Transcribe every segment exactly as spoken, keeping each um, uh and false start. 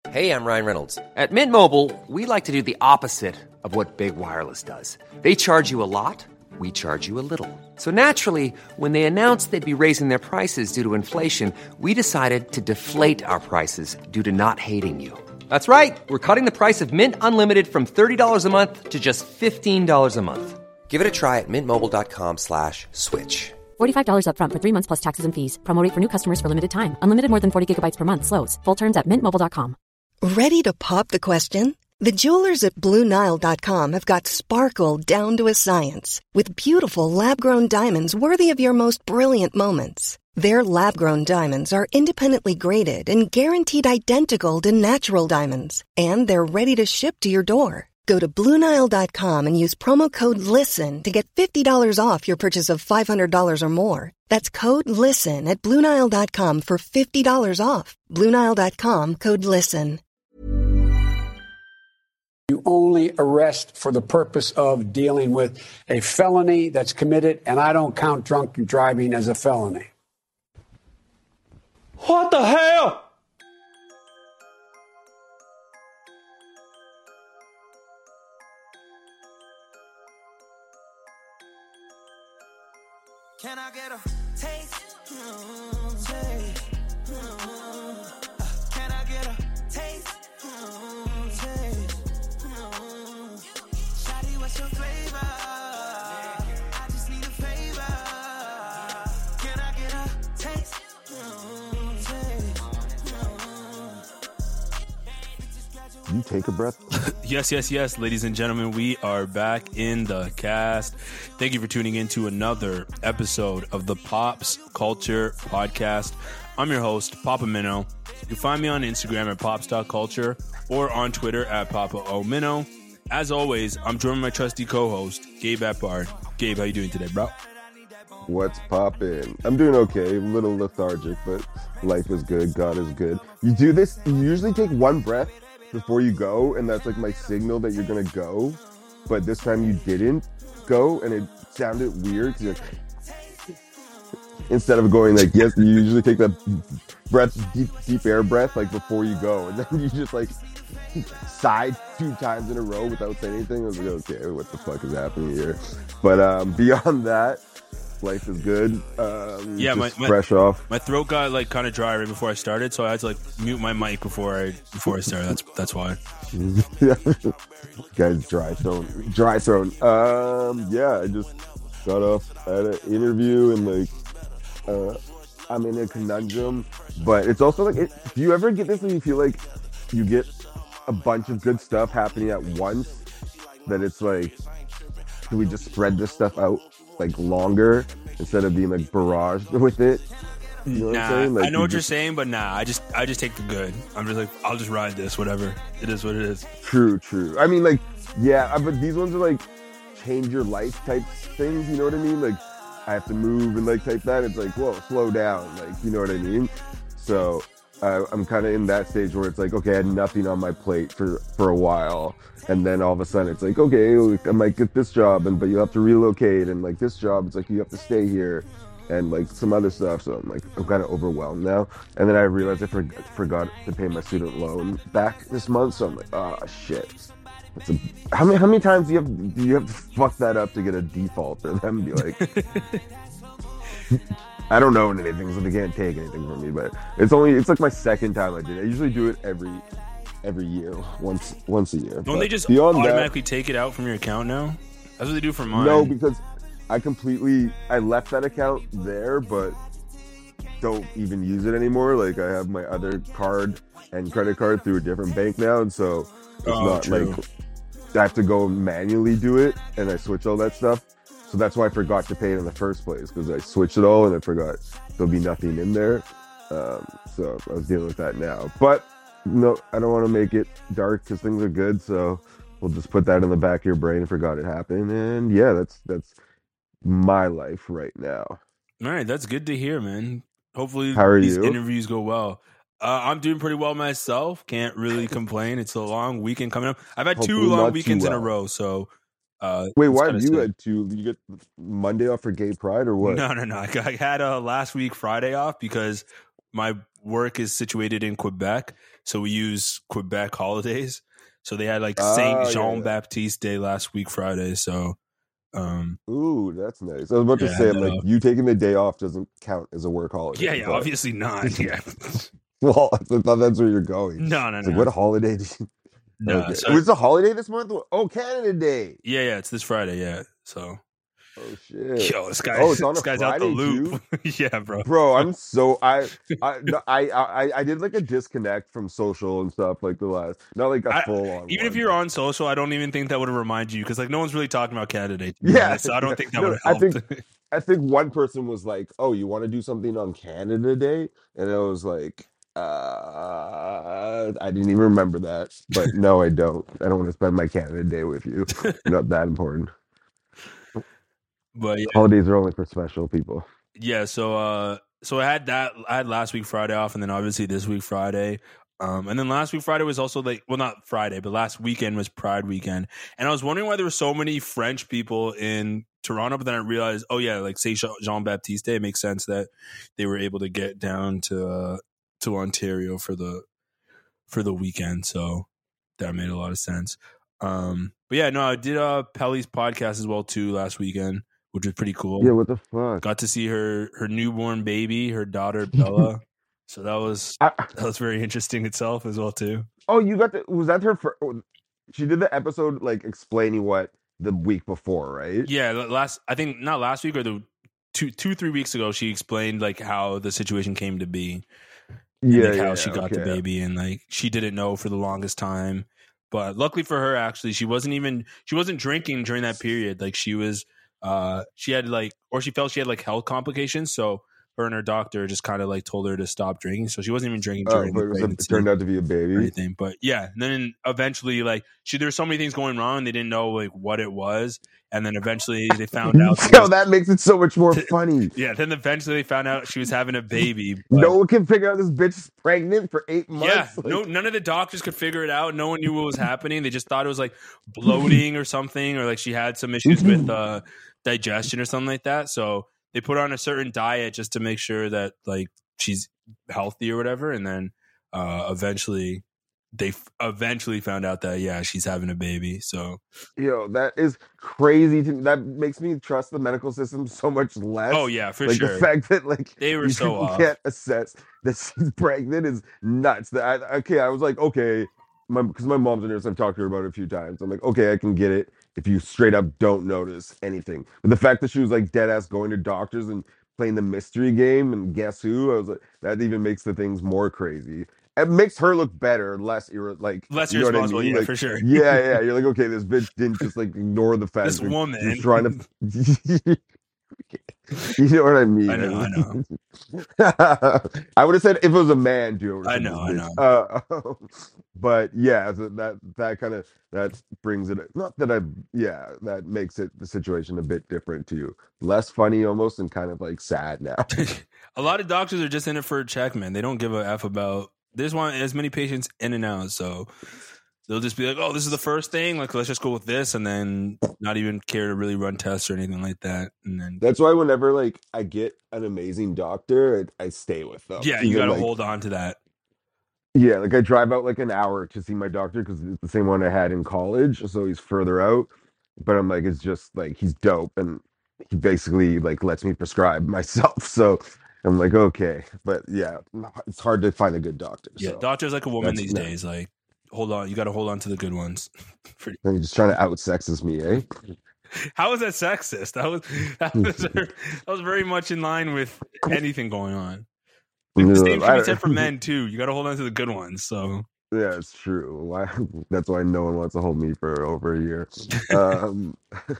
Hey, I'm Ryan Reynolds. At Mint Mobile, we like to do the opposite of what Big Wireless does. They charge you a lot, we charge you a little. So naturally, when they announced they'd be raising their prices due to inflation, we decided to deflate our prices due to not hating you. That's right. We're cutting the price of Mint Unlimited from thirty dollars a month to just fifteen dollars a month. Give it a try at mintmobile.com slash switch. forty-five dollars up front for three months plus taxes and fees. Promo rate for new customers for limited time. Unlimited more than forty gigabytes per month. Slows full terms at mint mobile dot com. Ready to pop the question? The jewelers at Blue Nile dot com have got sparkle down to a science with beautiful lab-grown diamonds worthy of your most brilliant moments. Their lab-grown diamonds are independently graded and guaranteed identical to natural diamonds, and they're ready to ship to your door. Go to Blue Nile dot com and use promo code LISTEN to get fifty dollars off your purchase of five hundred dollars or more. That's code LISTEN at Blue Nile dot com for fifty dollars off. Blue Nile dot com, code LISTEN. You only arrest for the purpose of dealing with a felony that's committed, and I don't count drunk driving as a felony. What the hell? Can I get a taste? Mm, taste. Mm, uh, can I get a taste? Mm, taste. Mm. Shawty, what's your flavor? I just need a favor. Can I get a taste? Mm, taste. Mm. You take a breath. Yes, yes, yes, ladies and gentlemen, we are back in the cast. Thank you for tuning in to another episode of the Pops Culture Podcast. I'm your host, Papa Minnow. You can find me on Instagram at pops dot culture or on Twitter at Papa O Minnow. As always, I'm joined by my trusty co-host, Gabe Epard. Gabe, how you doing today, bro? What's poppin'? I'm doing okay. A little lethargic, but life is good. God is good. You do this, you usually take one breath before you go, and that's like my signal that you're gonna go. But this time you didn't go, and it sounded weird. 'Cause you're like, instead of going like, yes, you usually take that breath, deep, deep air breath, like before you go, and then you just like sighed two times in a row without saying anything. I was like, okay, what the fuck is happening here? But um, beyond that, life is good. Um, yeah, my, my fresh off. My throat got like kind of dry right before I started, so I had to like mute my mic before I before I started. That's that's why. Guys, dry throat, dry throat. Um, yeah, I just got off at an interview and like, uh, I'm in a conundrum. But it's also like, it, do you ever get this when you feel like you get a bunch of good stuff happening at once? That it's like, can we just spread this stuff out like longer instead of being like barraged with it? You know nah, what I'm saying? Like, I know you what you're just, saying, but nah, I just I just take the good. I'm just like, I'll just ride this, whatever. It is what it is. True, true. I mean, like, yeah, but these ones are like change your life type things, you know what I mean? Like, I have to move and like type that. It's like, whoa, slow down. Like, you know what I mean? So uh, I'm kind of in that stage where it's like, okay, I had nothing on my plate for, for a while. And then all of a sudden it's like, okay, I might get this job, and but you have to relocate, and like this job, it's like you have to stay here, and like some other stuff. So I'm like, I'm kind of overwhelmed now. And then I realized I for, forgot to pay my student loan back this month. So I'm like, oh shit. That's a, how many how many times do you have do you have to fuck that up to get a default or them be like? I don't know anything, so they can't take anything from me. But it's only it's like my second time I did it. I usually do it every. every year, once once a year. Don't but they just that, automatically take it out from your account now? That's what they do for mine. No, because I completely I left that account there, but don't even use it anymore. Like, I have my other card and credit card through a different bank now, and so it's oh, not true. like I have to go manually do it, and I switch all that stuff. So that's why I forgot to pay it in the first place, because I switched it all and I forgot there'll be nothing in there. Um, so I was dealing with that now, but. No, I don't want to make it dark because things are good, so we'll just put that in the back of your brain. Forgot it happened, and yeah, that's that's my life right now. All right, that's good to hear, man. Hopefully How are these you? interviews go well. Uh, I'm doing pretty well myself. Can't really complain. It's a long weekend coming up. I've had Hopefully two long not too weekends in a well. row, so uh, Wait, it's why kinda have you sick. had two? You get Monday off for Gay Pride or what? No, no, no. I I had uh, last week Friday off because my work is situated in Quebec, so we use Quebec holidays. So they had like Ah, Saint yeah, Jean yeah. Baptiste Day last week Friday. So um, Ooh, that's nice. I was about to Yeah, say, I'm no. like, you taking the day off doesn't count as a work holiday. yeah, yeah, but- obviously not. Yeah, Well, I thought that's where you're going. no, no, It's no, like, what holiday? Did you... no. okay. So, Was it a holiday this month? Oh, Canada Day. yeah, yeah, it's this Friday. Yeah, so Oh shit. yo, this guy, Oh, it's on a this guy's out the Friday, loop. yeah, bro. Bro, I'm so I I, no, I I I did like a disconnect from social and stuff like the last, not like a I- full on. Even if one, you're but- on social, I don't even think that would have reminded you because like no one's really talking about Canada Day. to be Yeah, honest, so I don't yeah. think that No, would I have think- helped. I think one person was like, "Oh, you want to do something on Canada Day?" And I was like, uh, I didn't even remember that. But no, I don't. I don't want to spend my Canada Day with you. Not that important. but yeah, Holidays are only for special people. yeah. So uh, so I had that. I had last week Friday off, and then obviously this week Friday. Um, and then last week Friday was also like, well, not Friday, but last weekend was Pride weekend, and I was wondering why there were so many French people in Toronto. But then I realized, oh yeah, like say Jean Baptiste Day, it makes sense that they were able to get down to uh, to Ontario for the for the weekend. So that made a lot of sense. Um, but yeah, no, I did uh Pelly's podcast as well too last weekend, which was pretty cool. Yeah, what the fuck? Got to see her her newborn baby, her daughter Bella. So that was I, that was very interesting itself as well too. oh, you got the was that her? Fir- she did the episode like explaining what the week before, right? Yeah, last I think not last week or the two two three weeks ago, she explained like how the situation came to be. And, Yeah, like, how yeah, she got the okay. baby, and like she didn't know for the longest time. But luckily for her, actually, she wasn't even she wasn't drinking during that period. Like she was, uh, she had like, or she felt she had like health complications. So her and her doctor just kind of like told her to stop drinking. So she wasn't even drinking Oh, during but the it, was a, it pregnancy turned out to be a or baby. anything. But yeah, and then eventually, like she, there were so many things going wrong. They didn't know like what it was, and then eventually they found out. she Yo, was- that makes it so much more funny. yeah, then eventually they found out she was having a baby. but- No one can figure out this bitch is pregnant for eight months. Yeah, Like, no, none of the doctors could figure it out. No one knew what was happening. They just thought it was like bloating or something, or like she had some issues with uh, digestion or something like that. So they put her on a certain diet just to make sure that like she's healthy or whatever. And then uh, eventually, they f- eventually found out that yeah, she's having a baby. So Yo, that is crazy. To, that makes me trust the medical system so much less. oh yeah, for like sure. the fact that like They were you so can- off. can't assess that she's pregnant is nuts. That I, okay, I was like, okay, my because my mom's a nurse. I've talked to her about it a few times. I'm like, okay, I can get it if you straight up don't notice anything. But the fact that she was like dead ass going to doctors and playing the mystery game and guess who, I was like, that even makes the things more crazy. It makes her look better, less ir- like Less you know what I irresponsible, mean? yeah, Like, for sure. Yeah, yeah. You're like, okay, this bitch didn't just like ignore the fact This that woman. she's trying to. You know what I mean? I know, I know. I would have said if it was a man, dude. I know, I know. Uh, but yeah, so that that kind of that brings it. Not that I, yeah, that makes it the situation a bit different too. Less funny almost, and kind of like sad now. A lot of doctors are just in it for a check, man. They don't give a f about. They just want as many patients in and out, so they'll just be like, "Oh, this is the first thing. Like, let's just go with this," and then not even care to really run tests or anything like that. And then, That's why whenever like I get an amazing doctor, I, I stay with them. yeah, you Even, got to like, hold on to that. Yeah, like I drive out like an hour to see my doctor because it's the same one I had in college, so he's further out. But I'm like, it's just like he's dope, and he basically like lets me prescribe myself. So I'm like, okay, but yeah, it's hard to find a good doctor. Yeah, So. doctor's like a woman That's- these no. days. Like, hold on, you got to hold on to the good ones. Pretty- And you're just trying to out sexist me, eh? How was that sexist? That was that was that was very much in line with anything going on. Like, the same should I- be said for men too. You got to hold on to the good ones. So Yeah, it's true. Why? That's why no one wants to hold me for over a year. Um,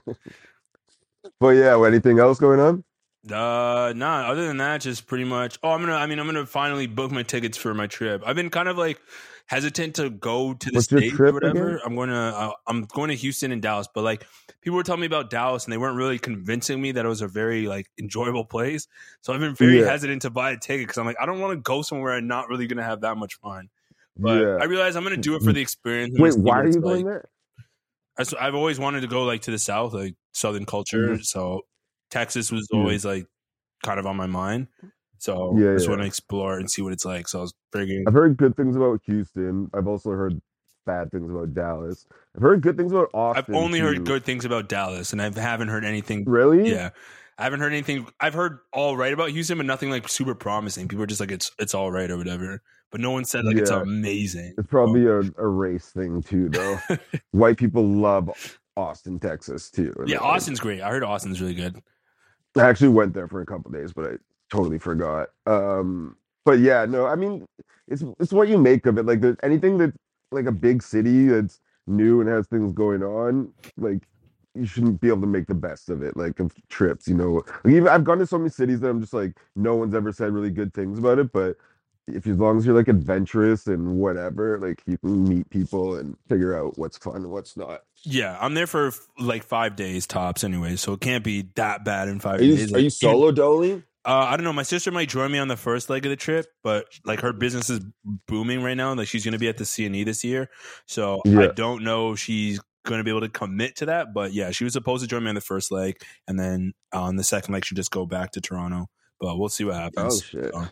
but yeah, well, anything else going on? Uh, nah. Other than that, just pretty much. Oh, I'm gonna. I mean, I'm gonna finally book my tickets for my trip. I've been kind of like hesitant to go to the What's your states or trip whatever. again? I'm going to. Uh, I'm going to Houston and Dallas, but like people were telling me about Dallas, and they weren't really convincing me that it was a very like enjoyable place. So I've been very Yeah. hesitant to buy a ticket because I'm like, I don't want to go somewhere I'm not really gonna have that much fun. But Yeah. I realize I'm gonna do it for the experience. I'm Wait, gonna see why what are it's you going like. there? That's- I've always wanted to go like to the South, like Southern culture. Mhm. So Texas was Yeah. always like kind of on my mind. So Yeah, I just yeah. want to explore and see what it's like. So I was figuring. I've heard good things about Houston. I've also heard bad things about Dallas. I've heard good things about Austin. I've only too. heard good things about Dallas, and I haven't heard anything. Really? Yeah, I haven't heard anything. I've heard all right about Houston, but nothing like super promising. People are just like it's it's all right or whatever. But no one said like it's Yeah. amazing. It's probably a, a race thing too, though. White people love Austin, Texas, too. And Yeah, like, Austin's great. I heard Austin's really good. I actually went there for a couple days, but I totally forgot. Um, but yeah, no, I mean, it's it's what you make of it. Like, there's anything that like a big city that's new and has things going on, like you shouldn't be able to make the best of it. Like of trips, you know. Like, even I've gone to so many cities that I'm just like, no one's ever said really good things about it, but if as long as you're like adventurous and whatever, like you can meet people and figure out what's fun and what's not. Yeah, I'm there for like five days tops anyway, so it can't be that bad in five Are you, days. are you Like, solo doling? Uh, I don't know. My sister might join me on the first leg of the trip, but like her business is booming right now. Like she's going to be at the C N E this year, so I Yeah. don't know if she's going to be able to commit to that. But yeah, she was supposed to join me on the first leg, and then on the second leg, she'll just go back to Toronto. But we'll see what happens. Oh, shit. So,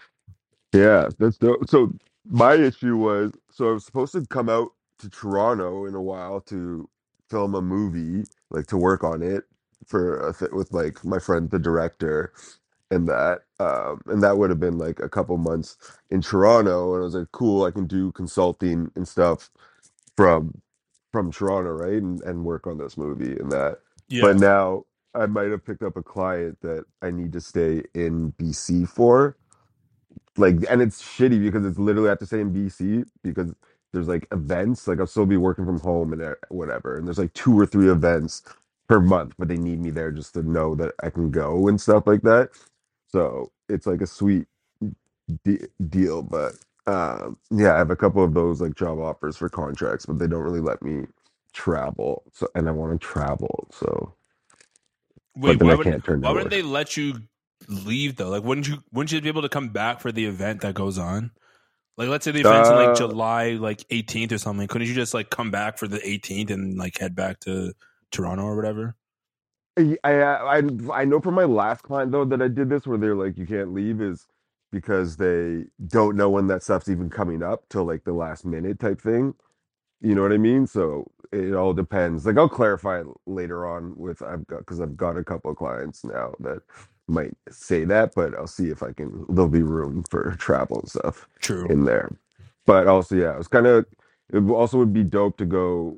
Yeah, that's dope. So my issue was, so I was supposed to come out to Toronto in a while to film a movie, like to work on it for a th- with like my friend, the director, and that, um, and that would have been like a couple months in Toronto, and I was like, cool, I can do consulting and stuff from from Toronto, right, and and work on this movie and that. yeah, But now I might have picked up a client that I need to stay in B C for. Like, and it's shitty because it's literally at the same B C because there's like events. Like I'll still be working from home and uh, whatever. And there's like two or three events per month, but they need me there just to know that I can go and stuff like that. So it's like a sweet de- deal. But um, yeah, I have a couple of those like job offers for contracts, but they don't really let me travel. So, and I want to travel. So, wait, but then why I would can't turn why down wouldn't work. they let you leave though? Like, wouldn't you wouldn't you be able to come back for the event that goes on? Like, let's say the event's in like Uh, July like eighteenth or something. Couldn't you just like come back for the eighteenth and like head back to Toronto or whatever? I, I I I know from my last client though that I did this where they're like you can't leave is because they don't know when that stuff's even coming up till like the last minute type thing. You know what I mean? So it all depends. Like I'll clarify it later on with I've got because I've got a couple of clients now that might say that, but I'll see if I can. There'll be room for travel and stuff True. in there. But also, yeah, it's kind of. It also would be dope to go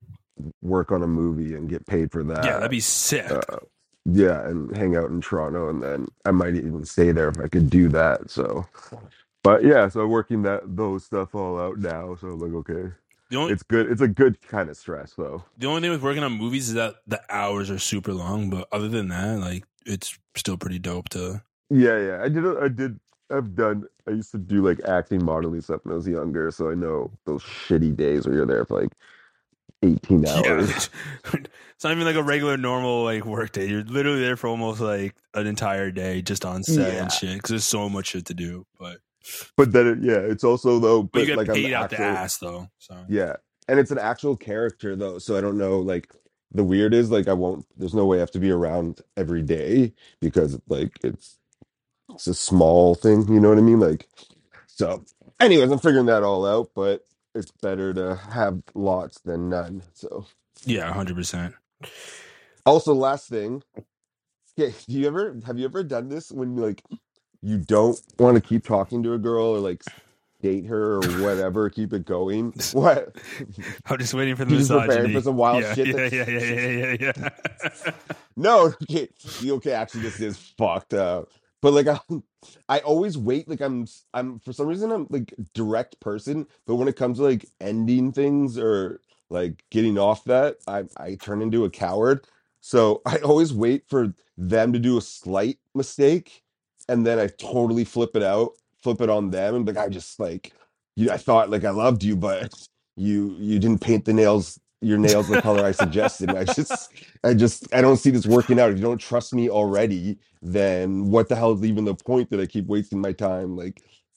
work on a movie and get paid for that. Yeah, that'd be sick. Uh, yeah, and hang out in Toronto, and then I might even stay there if I could do that. So, but yeah, so working that those stuff all out now. So like, okay, the only it's good. It's a good kind of stress though. the only thing with working on movies is that the hours are super long. But other than that, like it's still pretty dope to. Yeah, yeah, I did. a- I did. I've done. I used to do like acting, modeling stuff when I was younger, so I know those shitty days where you're there for like eighteen hours. Yeah. It's not even like a regular normal like work day. You're literally there for almost like an entire day just on set Yeah. and shit because there's so much shit to do. But But then, it, yeah, it's also though. but But you get like I'm paid out the actual- ass though. So Yeah, and it's an actual character though, so I don't know. Like the weird is like I won't. There's no way I have to be around every day because like it's it's a small thing. You know what I mean? Like so. Anyways, I'm figuring that all out, but it's better to have lots than none. So yeah, one hundred percent. also, last thing. Okay, do you ever have you ever done this when like you don't want to keep talking to a girl or like date her or whatever, keep it going? What? I'm just waiting for the You just preparing misogyny. for some wild yeah, shit Yeah, that- yeah, yeah, yeah, yeah, yeah. No, okay, okay. Actually, this is fucked up. But like, I, I always wait. Like, I'm, I'm for some reason I'm like direct person. But when it comes to like ending things or like getting off that, I, I turn into a coward. So I always wait for them to do a slight mistake, and then I totally flip it out, flip it on them, and like I just like, you. I thought like I loved you, but you, you didn't paint the nails, your nails the color I suggested. I just. I just I don't see this working out. If you don't trust me already, then what the hell is even the point that I keep wasting my time like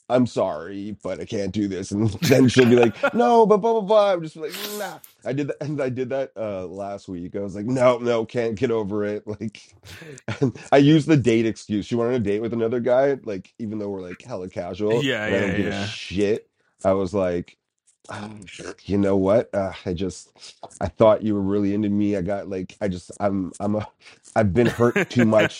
I'm sorry, but I can't do this. And then she'll be like, no, but blah, blah, blah. I'm just like, nah. I did that. And I did that uh, last week. I was like, no, no, can't get over it. Like, and I used the date excuse. She wanted a date with another guy, like, even though we're like hella casual Yeah, and I yeah, don't give yeah. a shit. I was like, um, you know what? Uh, I just, I thought you were really into me. I got like, I just, I'm, I'm a, I've been hurt too much,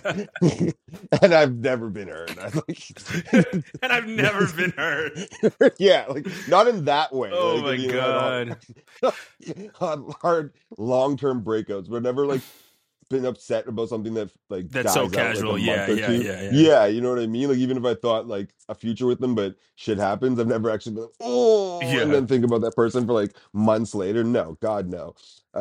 and I've never been hurt. I like, And I've never been hurt. yeah, like not in that way. Oh like, my I mean, god. on, on hard long-term breakups, but never like been upset about something that like That's dies so out, like, a casual. month Yeah, or yeah, two. yeah, yeah. Yeah, you know what I mean? Like even if I thought like a future with them, but shit happens, I've never actually been like, oh, Yeah. and then think about that person for like months later. No, God, no.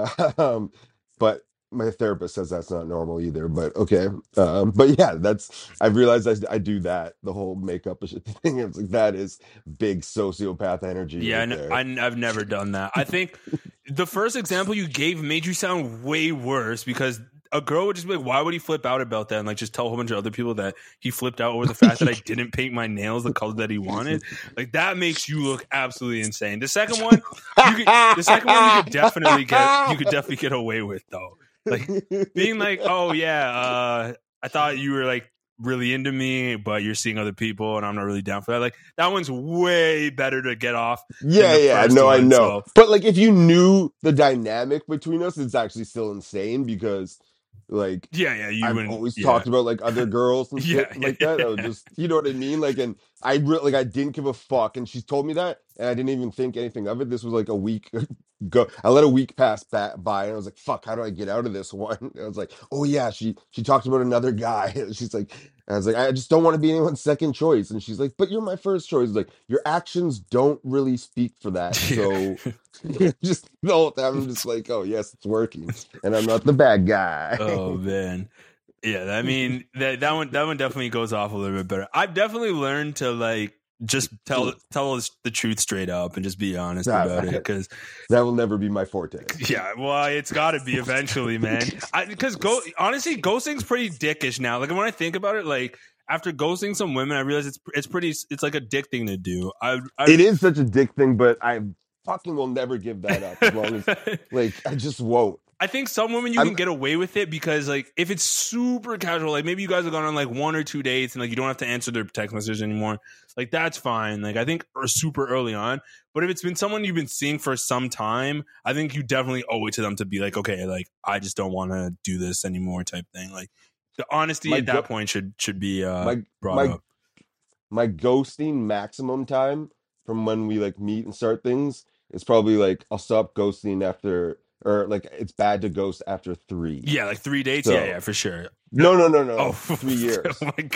Um, but my therapist says that's not normal either. But okay, um, but yeah, that's I've realized I, I do that the whole makeup thing. It's like that is big sociopath energy. Yeah, right and there. I, I've never done that. I think the first example you gave made you sound way worse because a girl would just be like, why would he flip out about that? And like just tell a whole bunch of other people that he flipped out over the fact that I didn't paint my nails the color that he wanted. Like that makes you look absolutely insane. The second one, you could, the second one you could definitely get you could definitely get away with though. Like being like, oh yeah, uh, I thought you were like really into me, but you're seeing other people and I'm not really down for that. Like that one's way better to get off. Yeah, than the yeah, first no, I one, know. so- But like if you knew the dynamic between us, it's actually still insane because like Yeah, yeah. You I've wouldn't- always yeah. talked about like other girls and shit Yeah, like that. I was yeah. just, you know what I mean? Like, and I really, like, I didn't give a fuck. And she told me that, and I didn't even think anything of it. This was like a week ago. I let a week pass ba- by, and I was like, fuck, how do I get out of this one? And I was like, oh yeah, she she talked about another guy. And she's like, I was like, I just don't want to be anyone's second choice. And she's like, but you're my first choice. Like, your actions don't really speak for that. So just the whole time, I'm just like, oh yes, it's working, and I'm not the bad guy. Oh man. Yeah, I mean that that one that one definitely goes off a little bit better. I've definitely learned to like just tell tell us the truth straight up and just be honest Nah, about it because that will never be my forte. yeah, well, it's got to be eventually, man. Because go honestly, ghosting's pretty dickish now. Like when I think about it, like after ghosting some women, I realize it's it's pretty it's like a dick thing to do. I, I It is such a dick thing, but I fucking will never give that up as long as like I just won't. I think some women you I'm- can get away with it because like if it's super casual, like maybe you guys have gone on like one or two dates and like you don't have to answer their text message anymore. Like that's fine. Like I think or super early on. But if it's been someone you've been seeing for some time, I think you definitely owe it to them to be like, okay, like I just don't want to do this anymore type thing. Like the honesty My at that go- point should should be uh my brought my up. my ghosting maximum time from when we like meet and start things is probably like I'll stop ghosting after or like it's bad to ghost after three. Yeah, like three dates. So- yeah, yeah, for sure. No, no, no, no. Oh, three years. Oh my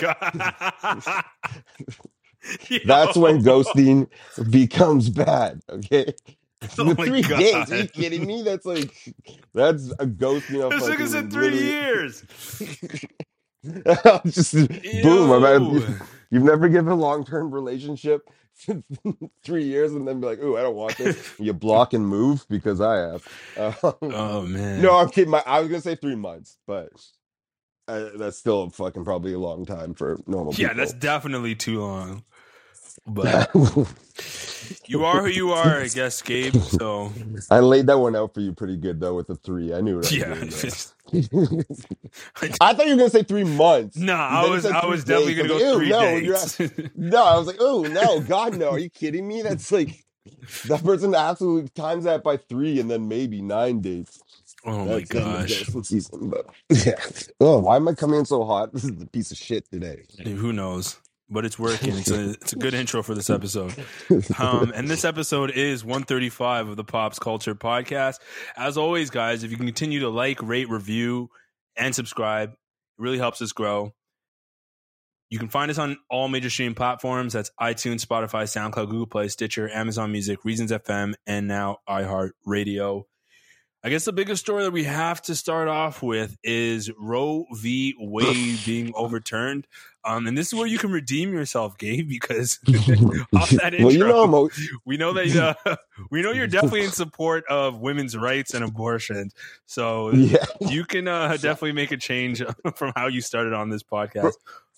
god. That's when ghosting becomes bad. Okay. Oh The my three God. days? Are you kidding me? That's like that's a ghosting. Of This nigga fucking said three literally- years. just boom. I'm at, Ew. you've never given a long term relationship three years and then be like, "Ooh, I don't want this." You block and move because I have. Um, Oh man. no, I'm kidding. My, I was gonna say three months, but uh, that's still fucking probably a long time for normal Yeah, people. that's definitely too long. But you are who you are, I guess, Gabe. So I laid that one out for you pretty good though with the three. I knew what I yeah. was doing. I thought you were gonna say three months. Nah, And I then you was said I three was definitely days. gonna I go was like, three "Ew, no, you're dates. at- no, I was like, oh no, God no. Are you kidding me? That's like that person absolutely times that by three and then maybe nine dates. Oh my That's the end of gosh. ghosting season, but yeah. Oh, why am I coming in so hot? This is a piece of shit today. Who knows? But it's working. It's a it's a good intro for this episode. Um, and this episode is one thirty-five of the Pops Culture Podcast. As always, guys, if you can continue to like, rate, review, and subscribe, it really helps us grow. You can find us on all major streaming platforms. That's iTunes, Spotify, SoundCloud, Google Play, Stitcher, Amazon Music, Reasons F M, and now iHeartRadio. I guess the biggest story that we have to start off with is Roe v. Wade being overturned. Um, and this is where you can redeem yourself, Gabe, because off that intro, Well, you know, I'm al- we know that uh, we know you're definitely in support of women's rights and abortion. So yeah. you can uh, definitely make a change from how you started on this podcast.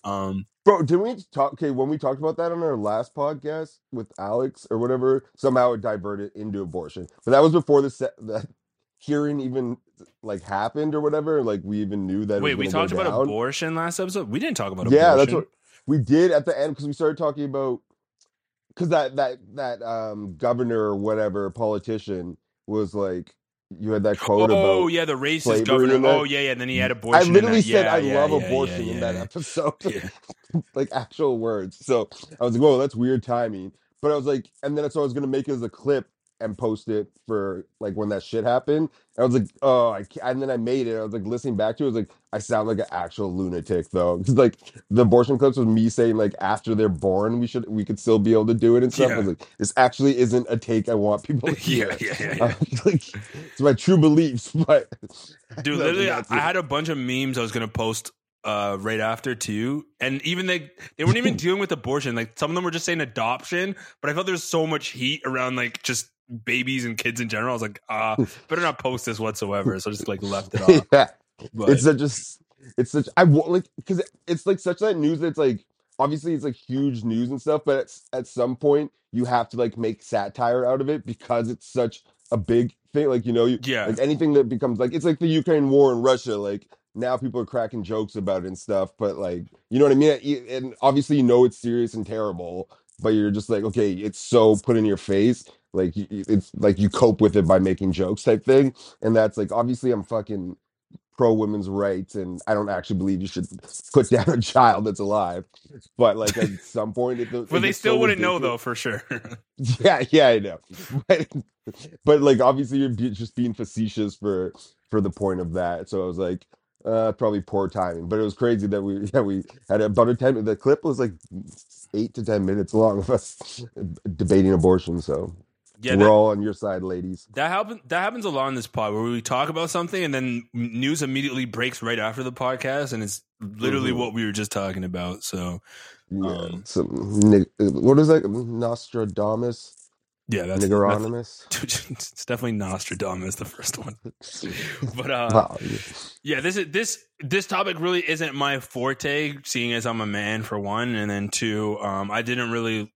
Um, Bro, didn't we talk? Okay, when we talked about that on our last podcast with Alex or whatever, somehow it diverted into abortion. But that was before the se- that hearing even like happened or whatever. Like we even knew that it was wait, we going talked to go about down. abortion last episode. We didn't talk about Yeah, abortion. that's what we did at the end because we started talking about because that that that um governor or whatever politician was like you had that quote Oh about yeah, the racist slavery governor. in that. Oh yeah, yeah. And then he had I abortion. literally in that. said Yeah, I yeah, love yeah, abortion yeah, in yeah. that episode. Yeah. Like actual words. So I was like, whoa, that's weird timing. But I was like, and then so I was gonna make it as a clip and post it for like when that shit happened. And I was like, oh, I can't. And then I made it. I was like listening back to it. I was like, I sound like an actual lunatic though, because like the abortion clips was me saying like after they're born we should we could still be able to do it and stuff. Yeah. I was like, this actually isn't a take I want people to hear. Yeah, yeah, yeah, yeah. Uh, like it's my true beliefs, but Dude, No, literally, I that's I it. had a bunch of memes I was gonna post uh, right after too, and even they they weren't even dealing with abortion. Like some of them were just saying adoption, but I felt there's so much heat around like just babies and kids in general. I was like, ah, better not post this whatsoever. So I just like left it off. yeah. But It's such a, s- it's such I want like because it's like such that news that's like obviously it's like huge news and stuff, but at, s- at some point you have to like make satire out of it because it's such a big thing. Like you know, you, yeah, like anything that becomes like it's like the Ukraine war and Russia. Like now people are cracking jokes about it and stuff, but like you know what I mean. Y- And obviously you know it's serious and terrible, but you're just like okay, it's so put in your face. Like y- y- it's like you cope with it by making jokes type thing, and that's like obviously I'm fucking pro women's rights and I don't actually believe you should put down a child that's alive. But like at some point it, it but they gets still so wouldn't know ridiculous. though for sure. Yeah, yeah, I know. But, but like obviously you're be, just being facetious for for the point of that. So I was like, uh probably poor timing. But it was crazy that we yeah, we had about a ten the clip was like eight to ten minutes long of us debating abortion. So Yeah, we're that, all on your side, ladies. that happens. That happens a lot in this pod where we talk about something and then news immediately breaks right after the podcast, and it's literally Mhm. what we were just talking about. So Yeah. Um, Some, ni- what is that? Nostradamus? yeah, that's, that's Niggeronymous? it's definitely Nostradamus, the first one. But uh, Wow. yeah, this is this this topic really isn't my forte, seeing as I'm a man for one, and then two, um, I didn't really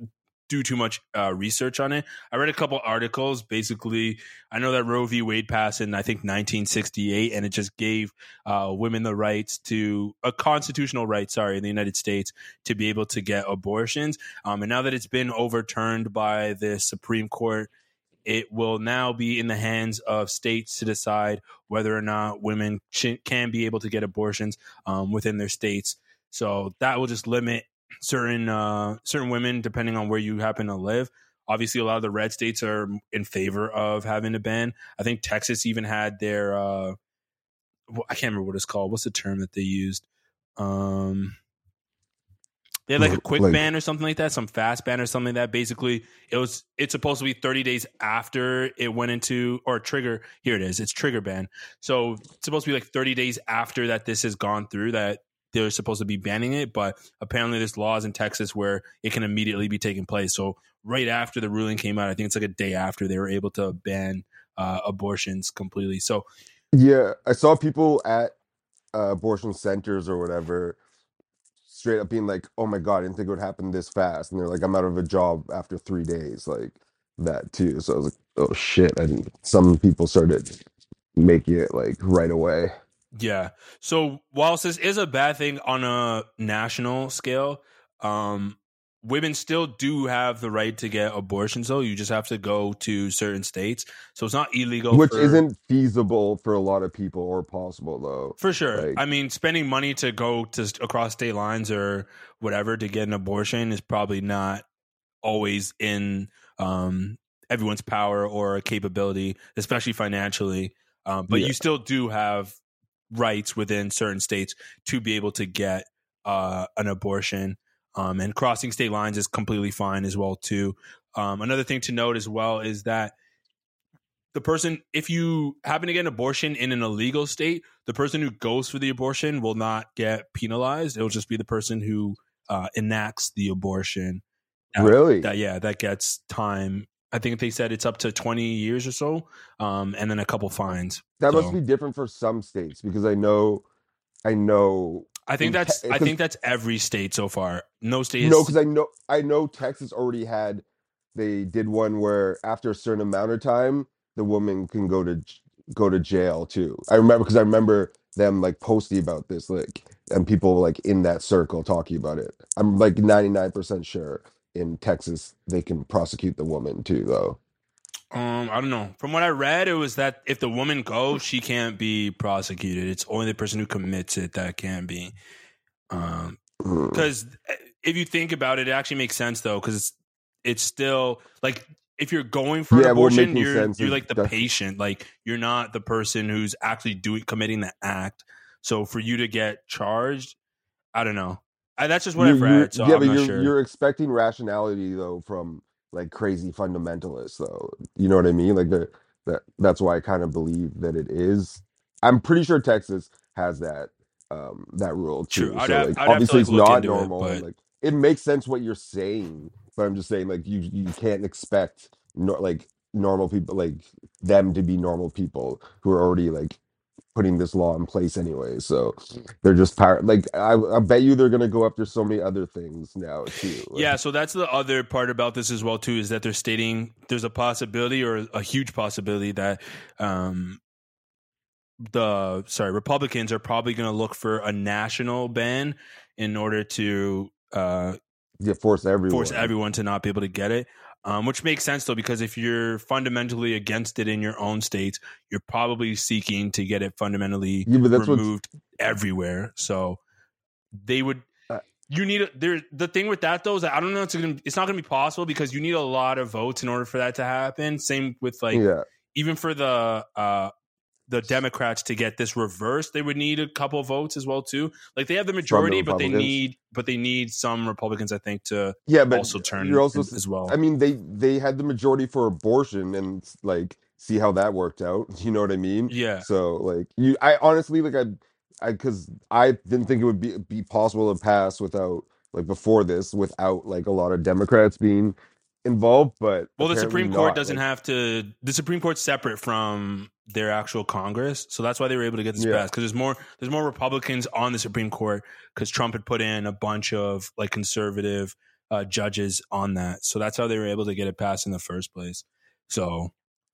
do too much uh, research on it. I read a couple articles. Basically, I know that Roe v. Wade passed in I think nineteen sixty-eight, and it just gave uh, women the rights to a constitutional right, sorry, in the United States to be able to get abortions. Um, and now that it's been overturned by the Supreme Court, it will now be in the hands of states to decide whether or not women sh- can be able to get abortions um, within their states. So that will just limit certain uh, certain women depending on where you happen to live. Obviously, a lot of the red states are in favor of having a ban. I think Texas even had their uh, I can't remember what it's called. What's the term that they used? Um, they had like a quick Like- ban or something like that, some fast ban or something like that. Basically, it was it's supposed to be thirty days after it went into or trigger. Here it is. It's trigger ban. So it's supposed to be like thirty days after that this has gone through that they're supposed to be banning it. But apparently, there's laws in Texas where it can immediately be taking place. So right after the ruling came out, I think it's like a day after they were able to ban uh, abortions completely. So Yeah, I saw people at uh, abortion centers or whatever straight up being like, oh my God, I didn't think it would happen this fast. And they're like, I'm out of a job after three days. Like that too. So I was like, oh shit. And some people started making it like right away. yeah. So whilst this is a bad thing on a national scale, um, women still do have the right to get abortions, though. You just have to go to certain states. So it's not illegal. Which for, isn't feasible for a lot of people or possible though. For sure. Like- I mean, spending money to go to across state lines or whatever to get an abortion is probably not always in um, everyone's power or capability, especially financially. Um, but Yeah. you still do have rights within certain states to be able to get uh, an abortion. Um, and crossing state lines is completely fine as well too. Um, another thing to note as well is that the person, if you happen to get an abortion in an illegal state, the person who goes for the abortion will not get penalized. It will just be the person who uh, enacts the abortion. That- Really? That, yeah, that gets time. I think they said it's up to twenty years or so, um, and then a couple fines. That So- must be different for some states because I know, I know I think in that's te- I 'cause- think that's every state so far. No state no, is because I know I know Texas already had. They did one where after a certain amount of time, the woman can go to j- go to jail too. I remember because I remember them like posting about this, like, and people like in that circle talking about it. I'm like ninety-nine percent sure in Texas they can prosecute the woman too, though. Um, I don't know. From what I read, it was that if the woman goes, she can't be prosecuted. It's only the person who commits it that can be. Um, Mm. because if you think about it, it actually makes sense though, because it's it's still like if you're going for Yeah, an well, abortion, making you're sense you're is like the def- patient, like you're not the person who's actually doing committing the act. So for you to get charged, I don't know. I, that's just what You- I've you- read. So yeah, I'm but not you're sure. you're expecting rationality though from like crazy fundamentalists, though. You know what I mean? Like the that that's why I kind of believe that it is. I'm pretty sure Texas has that um that rule True. too. I'd So have, like I'd have to obviously like it's look not into it, normal and but like it makes sense what you're saying, but I'm just saying like you you can't expect no, like normal people like them to be normal people who are already like putting this law in place anyway. So they're just power like I, I bet you they're gonna go after so many other things now too. yeah, so that's the other part about this as well too, is that they're stating there's a possibility or a huge possibility that um, the sorry Republicans are probably going to look for a national ban in order to uh, Yeah, force everyone. force everyone to not be able to get it. Um, which makes sense though, because if you're fundamentally against it in your own states, you're probably seeking to get it fundamentally Yeah, but that's what's- removed everywhere. So they would. Uh, You need a, there. The thing with that though is that I don't know. It's gonna. It's not gonna be possible because you need a lot of votes in order for that to happen. Same with like yeah, even for the uh the Democrats to get this reversed, they would need a couple votes as well too. Like they have the majority, but they Republicans. need but they need some Republicans, I think, to yeah, but also turn you're also as well. I mean, they they had the majority for abortion, and like see how that worked out. You know what I mean? Yeah. So like you, I honestly like I, I because I didn't think it would be be possible to pass without like before this without like a lot of Democrats being involved. But Well, the apparently Supreme Court not. doesn't Like, have to. The Supreme Court's separate from their actual Congress, so that's why they were able to get this Yeah. passed. Because there's more, there's more Republicans on the Supreme Court because Trump had put in a bunch of like conservative uh, judges on that, so that's how they were able to get it passed in the first place. So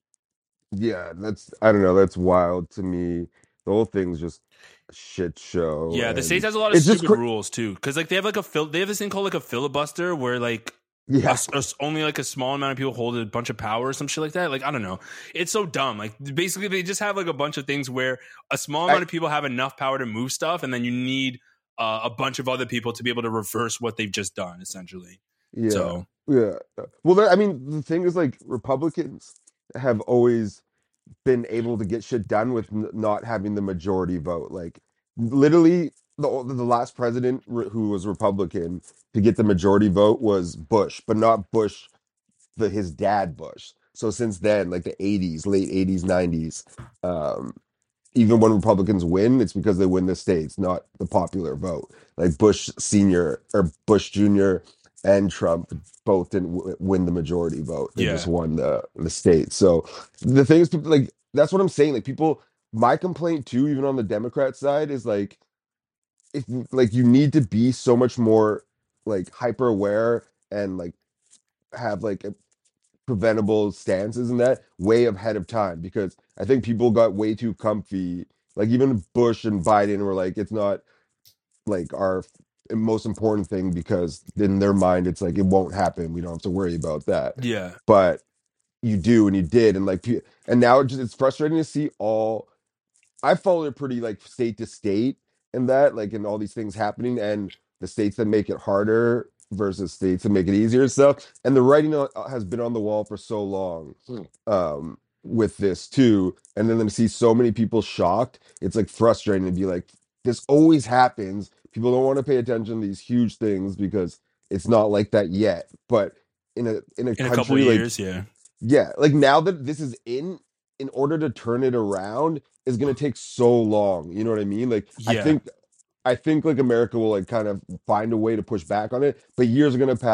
Yeah, that's I don't know. That's wild to me. The whole thing's just a shit show. yeah, the and states has a lot of it's just stupid cra- rules too, because like they have like a fil- they have this thing called like a filibuster where like a Yeah, s- a s- only like a small amount of people hold a bunch of power or some shit like that. Like I don't know, it's so dumb. Like basically, they just have like a bunch of things where a small amount I- of people have enough power to move stuff, and then you need uh, a bunch of other people to be able to reverse what they've just done, essentially. yeah, So yeah. Well, that- I mean, the thing is, like, Republicans have always been able to get shit done with n- not having the majority vote. Like, literally, the the last president re- who was Republican to get the majority vote was Bush, but not Bush, the his dad Bush. So since then, like the eighties, late eighties, nineties, um, even when Republicans win, it's because they win the states, not the popular vote. Like Bush Senior or Bush Junior and Trump both didn't w- win the majority vote. They Yeah. just won the the states. So the thing is, people like that's what I'm saying. Like people, my complaint too, even on the Democrat side, is like if like you need to be so much more like hyper aware and like have like a preventable stances and that way ahead of time because I think people got way too comfy. Like even Bush and Biden were like, it's not like our f- most important thing because in their mind it's like it won't happen. We don't have to worry about that. yeah, But you do, and you did, and like, pe- and now it just it's frustrating to see all. I followed it pretty like state to state and that, like, and all these things happening, and the states that make it harder versus states that make it easier and stuff. And the writing on- has been on the wall for so long um, with this too. And then to see so many people shocked, it's like frustrating to be like, this always happens. People don't want to pay attention to these huge things because it's not like that yet. But in a in a in country a couple of like years, yeah. yeah, like now that this is in, in order to turn it around is going to take so long. You know what I mean? Like, I Yeah. think, I think like America will like kind of find a way to push back on it, but years are going to pass.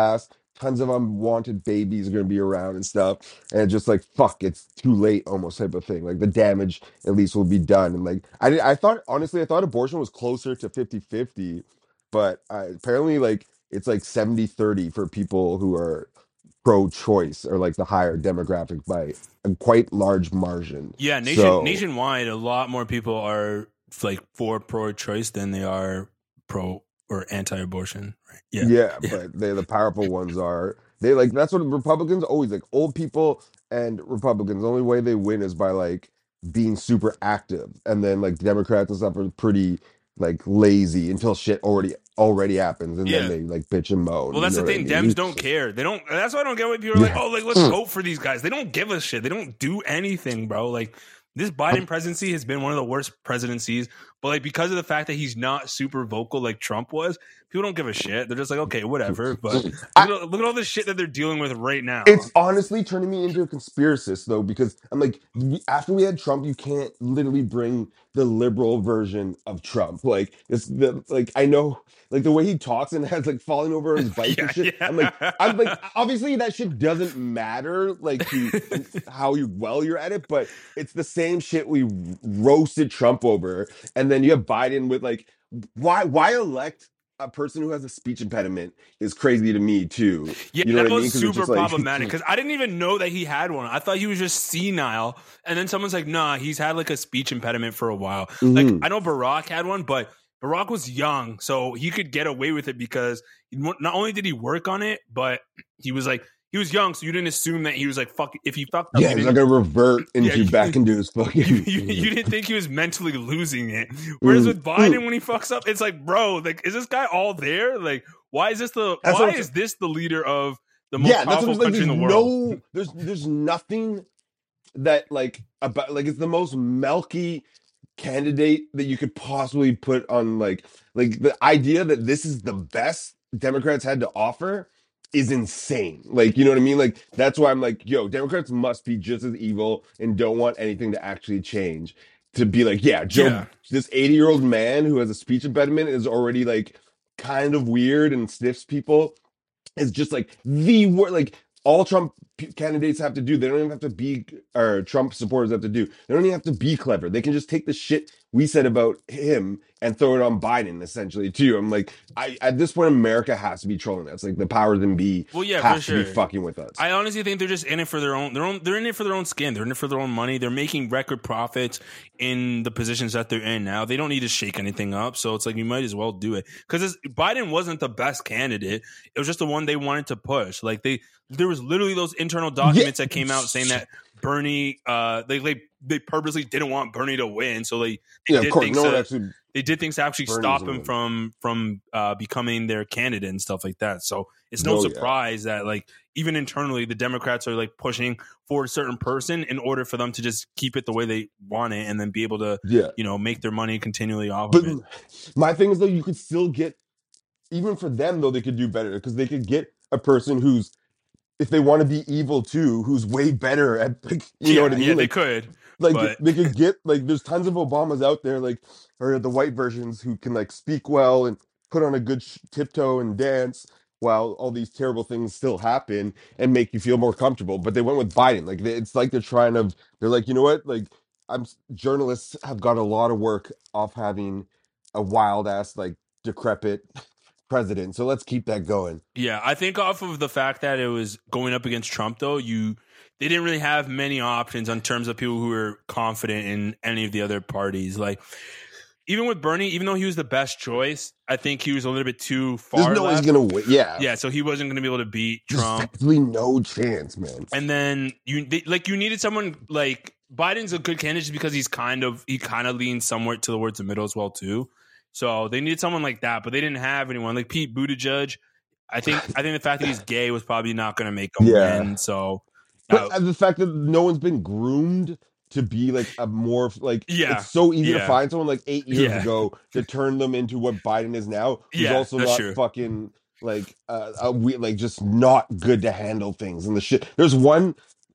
tons of unwanted babies are going to be around and stuff, and it's just like fuck, it's too late almost type of thing. Like the damage at least will be done. And like I did, I thought honestly I thought abortion was closer to fifty-fifty, but uh, apparently like it's like seventy thirty for people who are pro-choice, or like the higher demographic by a quite large margin. Yeah, nation So nationwide, a lot more people are like for pro-choice than they are pro or anti-abortion. Right? Yeah, yeah, yeah, but they the powerful ones are they like that's what Republicans always like. Old people and Republicans, the only way they win is by like being super active, and then like Democrats and stuff are pretty like lazy until shit already already happens, and yeah. then they like bitch and moan. Well, that's you the know thing. what I mean? Dems don't care. They don't. That's why I don't get why people are like, "Oh, like let's vote for these guys." They don't give a shit. They don't do anything, bro. Like this Biden presidency has been one of the worst presidencies. But like because of the fact that he's not super vocal like Trump was, people don't give a shit. They're just like, okay, whatever. But look, I- at, look at all the shit that they're dealing with right now. It's honestly turning me into a conspiracist though, because I'm like, we- after we had Trump, you can't literally bring the liberal version of Trump. Like it's the like I know like the way he talks and has like falling over his bike Yeah, and shit. yeah. I'm like, I'm like, obviously that shit doesn't matter like to how you well you're at it, but it's the same shit we roasted Trump over, and then you have Biden with like, why why elect a person who has a speech impediment is crazy to me too. Yeah, you know that what I mean? was 'Cause it's super just like- problematic because I didn't even know that he had one. I thought he was just senile, and then someone's like, "Nah, he's had like a speech impediment for a while." Like Mhm. I know Barack had one, but Barack was young, so he could get away with it because he- not only did he work on it, but he was like he was young, so you didn't assume that he was like fuck. If he fucked up, Yeah, you he's didn't- not gonna revert into Yeah, you- back into his fucking. you, you, you didn't think he was mentally losing it. Whereas with Biden, when he fucks up, it's like, bro, like, is this guy all there? Like, why is this the That's why what I'm is this the leader of the most Yeah, that's powerful what I'm like. country There's in the world? no, there's there's nothing that like about like it's the most milky candidate that you could possibly put on like like the idea that this is the best Democrats had to offer is insane. Like, you know what I mean? Like that's why I'm like, yo, Democrats must be just as evil and don't want anything to actually change. To be like, yeah, Joe, Yeah. this eighty year old man who has a speech impediment is already like kind of weird and sniffs people is just like the word. Like all Trump p- candidates have to do, they don't even have to be, or Trump supporters have to do, they don't even have to be clever. They can just take the shit we said about him and throw it on Biden, essentially, too. I'm like, I at this point, America has to be trolling us. Like the powers that be Well, yeah, have for to be sure. fucking with us. I honestly think they're just in it for their own. Their own. They're in it for their own skin. They're in it for their own money. They're making record profits in the positions that they're in now. They don't need to shake anything up. So it's like you might as well do it because Biden wasn't the best candidate. It was just the one they wanted to push. Like they, there was literally those internal documents that came out saying that Bernie, uh, they they they purposely didn't want Bernie to win. So they, they yeah, of did course. things No one to- actually. they did things to actually Bernie's stop gonna him win. from from uh, becoming their candidate and stuff like that. So it's no Oh, yeah. surprise that like even internally the Democrats are like pushing for a certain person in order for them to just keep it the way they want it and then be able to Yeah. you know make their money continually off But of it. my thing is though, you could still get, even for them though, they could do better because they could get a person who's, if they want to be evil too, who's way better at, like, you yeah, know what I mean? yeah, they Like, could. like but- they could get like, there's tons of Obamas out there, like, or the white versions who can like speak well and put on a good sh- tiptoe and dance while all these terrible things still happen and make you feel more comfortable. But they went with Biden. Like they, it's like they're trying to. They're like, you know what? Like, I'm journalists have got a lot of work off having a wild ass like decrepit president. So let's keep that going. Yeah, I think off of the fact that it was going up against Trump, though, you they didn't really have many options in terms of people who were confident in any of the other parties. Like even with Bernie, even though he was the best choice, I think he was a little bit too far There's no way left. he's gonna win. Yeah, Yeah, so he wasn't going to be able to beat There's Trump. absolutely no chance, man. And then you they, like you needed someone like Biden's a good candidate just because he's kind of he kind of leans somewhere towards the middle as well too. So they needed someone like that, but they didn't have anyone like Pete Buttigieg. I think I think the fact that he's gay was probably not going to make him Yeah. win. So But uh, uh, the fact that no one's been groomed to be like a more like Yeah. it's so easy Yeah. to find someone like eight years Yeah. ago to turn them into what Biden is now. Who's Yeah, also that's not true. fucking like uh, a we like just not good to handle things and the shit. There's one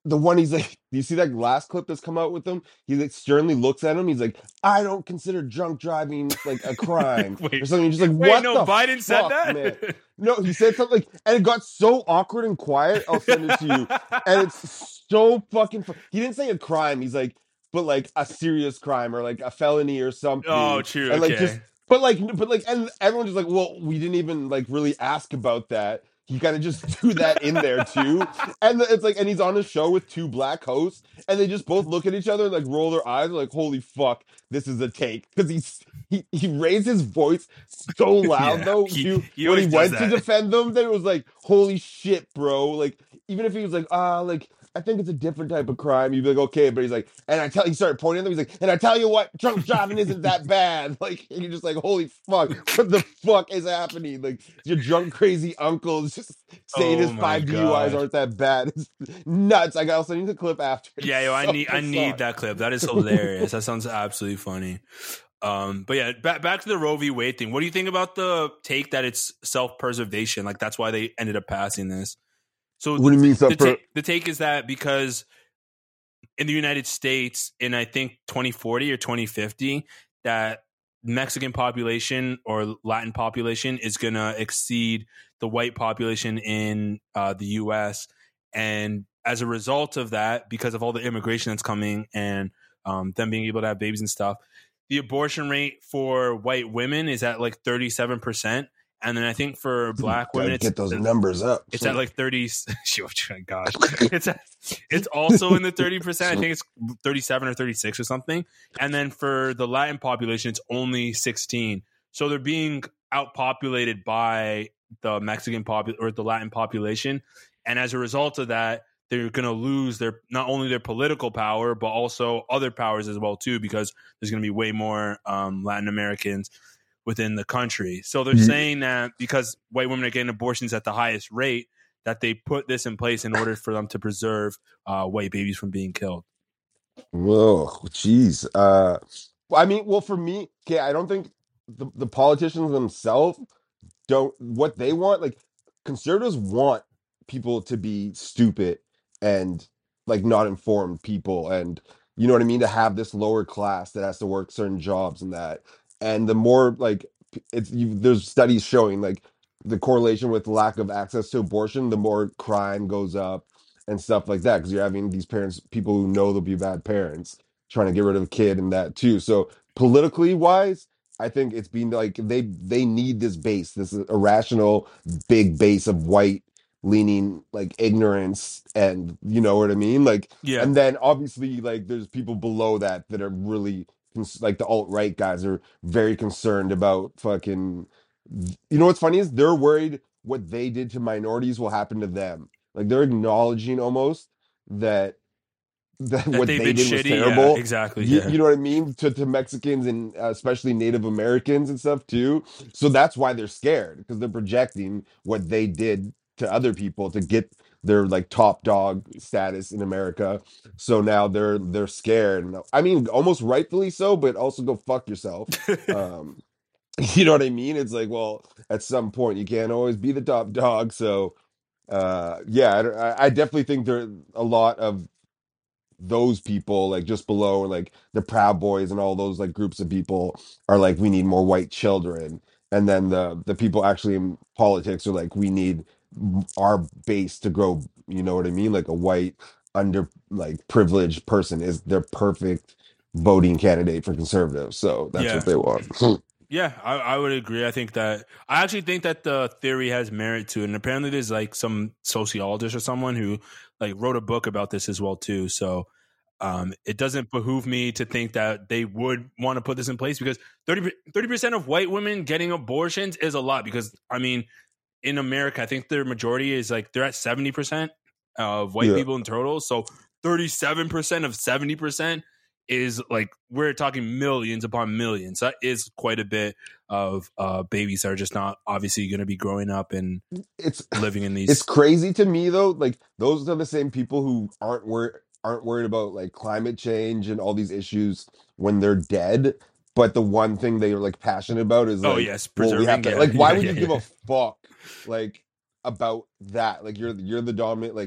the one he's like, do you see that last clip that's come out with him? He like sternly looks at him. He's like, I don't consider drunk driving like a crime Wait, or something. He's just like, wait, what no, the Biden said fuck, that? man? No, he said something like, and it got so awkward and quiet. I'll send it to you. And it's so fucking, fu- he didn't say a crime. He's like, but like a serious crime or like a felony or something. Oh, true. And like okay. just, but like, but like, and everyone's just like, well, we didn't even like really ask about that. He kind of just threw that in there too. And it's like, and he's on a show with two black hosts, and they just both look at each other and like roll their eyes, like, holy fuck, this is a take. Because he's he, he raised his voice so loud Yeah, though he- to, he when always he does went to that. defend them, that it was like, holy shit, bro. Like, even if he was like, ah, like, I think it's a different type of crime, you'd be like, okay, but he's like, and I tell he started pointing at them, he's like, and I tell you what, drunk driving isn't that bad. Like, and you're just like, holy fuck, what the fuck is happening? Like, your drunk crazy uncle is just saying Oh his my five D U Is God. aren't that bad. It's nuts. I got, I'll send you the clip after. Yeah, yo, It's I so need I bizarre. need that clip. That is hilarious. That sounds absolutely funny. Um, but yeah, back back to the Roe v. Wade thing. What do you think about the take that it's self preservation? Like that's why they ended up passing this. So What do you mean the, self- ta- the take is that because in the United States, in I think twenty forty or twenty fifty, that Mexican population or Latin population is going to exceed the white population in uh, the U S. And as a result of that, because of all the immigration that's coming and um, them being able to have babies and stuff, the abortion rate for white women is at like thirty-seven percent. And then I think for black Gotta women, it's, get those numbers up. it's at like thirty. Gosh, it's at, it's also in the thirty percent. I think it's thirty-seven or thirty-six or something. And then for the Latin population, it's only sixteen. So they're being outpopulated by the Mexican pop or the Latin population. And as a result of that, they're going to lose their not only their political power, but also other powers as well too, because there's going to be way more um, Latin Americans within the country. So they're Mhm. saying that because white women are getting abortions at the highest rate, that they put this in place in order for them to preserve uh, white babies from being killed. Whoa, jeez. Uh, well, I mean, well, for me, okay, I don't think the, the politicians themselves don't what they want. Like, conservatives want people to be stupid and like not informed people, and you know what I mean, to have this lower class that has to work certain jobs and that. And the more like p- it's you, there's studies showing like the correlation with lack of access to abortion, the more crime goes up and stuff like that because you're having these parents, people who know they'll be bad parents, trying to get rid of a kid and that too. So politically wise, I think it's been like they they need this base, this irrational big base of white leaning like ignorance, and you know what I mean, like. Yeah. And then obviously like there's people below that that are really cons- like the alt-right guys are very concerned about fucking, you know what's funny is they're worried what they did to minorities will happen to them. Like they're acknowledging almost that that, That what they've they been did was shitty? Yeah, terrible. exactly, You, yeah. you know what I mean? To, to Mexicans and uh, especially Native Americans and stuff too. So that's why they're scared because they're projecting what they did to other people to get their like top dog status in America. So now they're they're scared. I mean, almost rightfully so, but also go fuck yourself. Um, you know what I mean? It's like, well, at some point you can't always be the top dog. So uh, yeah, I, I definitely think there are a lot of those people like just below, like the Proud Boys and all those like groups of people are like, we need more white children. And then the the people actually in politics are like, we need our base to grow, you know what I mean, like a white under like privileged person is their perfect voting candidate for conservatives, so that's Yeah. what they want. Yeah, I, I would agree. I think that I actually think that the theory has merit to it. And apparently there's like some sociologist or someone who like wrote a book about this as well too. So um, it doesn't behoove me to think that they would want to put this in place because thirty percent of white women getting abortions is a lot because I mean, in America, I think their majority is like they're at seventy percent of white Yeah. people in total. So thirty-seven percent of seventy percent is like we're talking millions upon millions. That is quite a bit of uh, babies that are just not obviously going to be growing up and It's living in these. it's crazy to me though. Like those are the same people who aren't wor- aren't worried about like climate change and all these issues when they're dead. But the one thing they are like passionate about is like, Oh, yes, well, we have preserving, to yeah, like. Why yeah, would yeah, you give yeah. a fuck like about that? Like you're you're the dominant. Like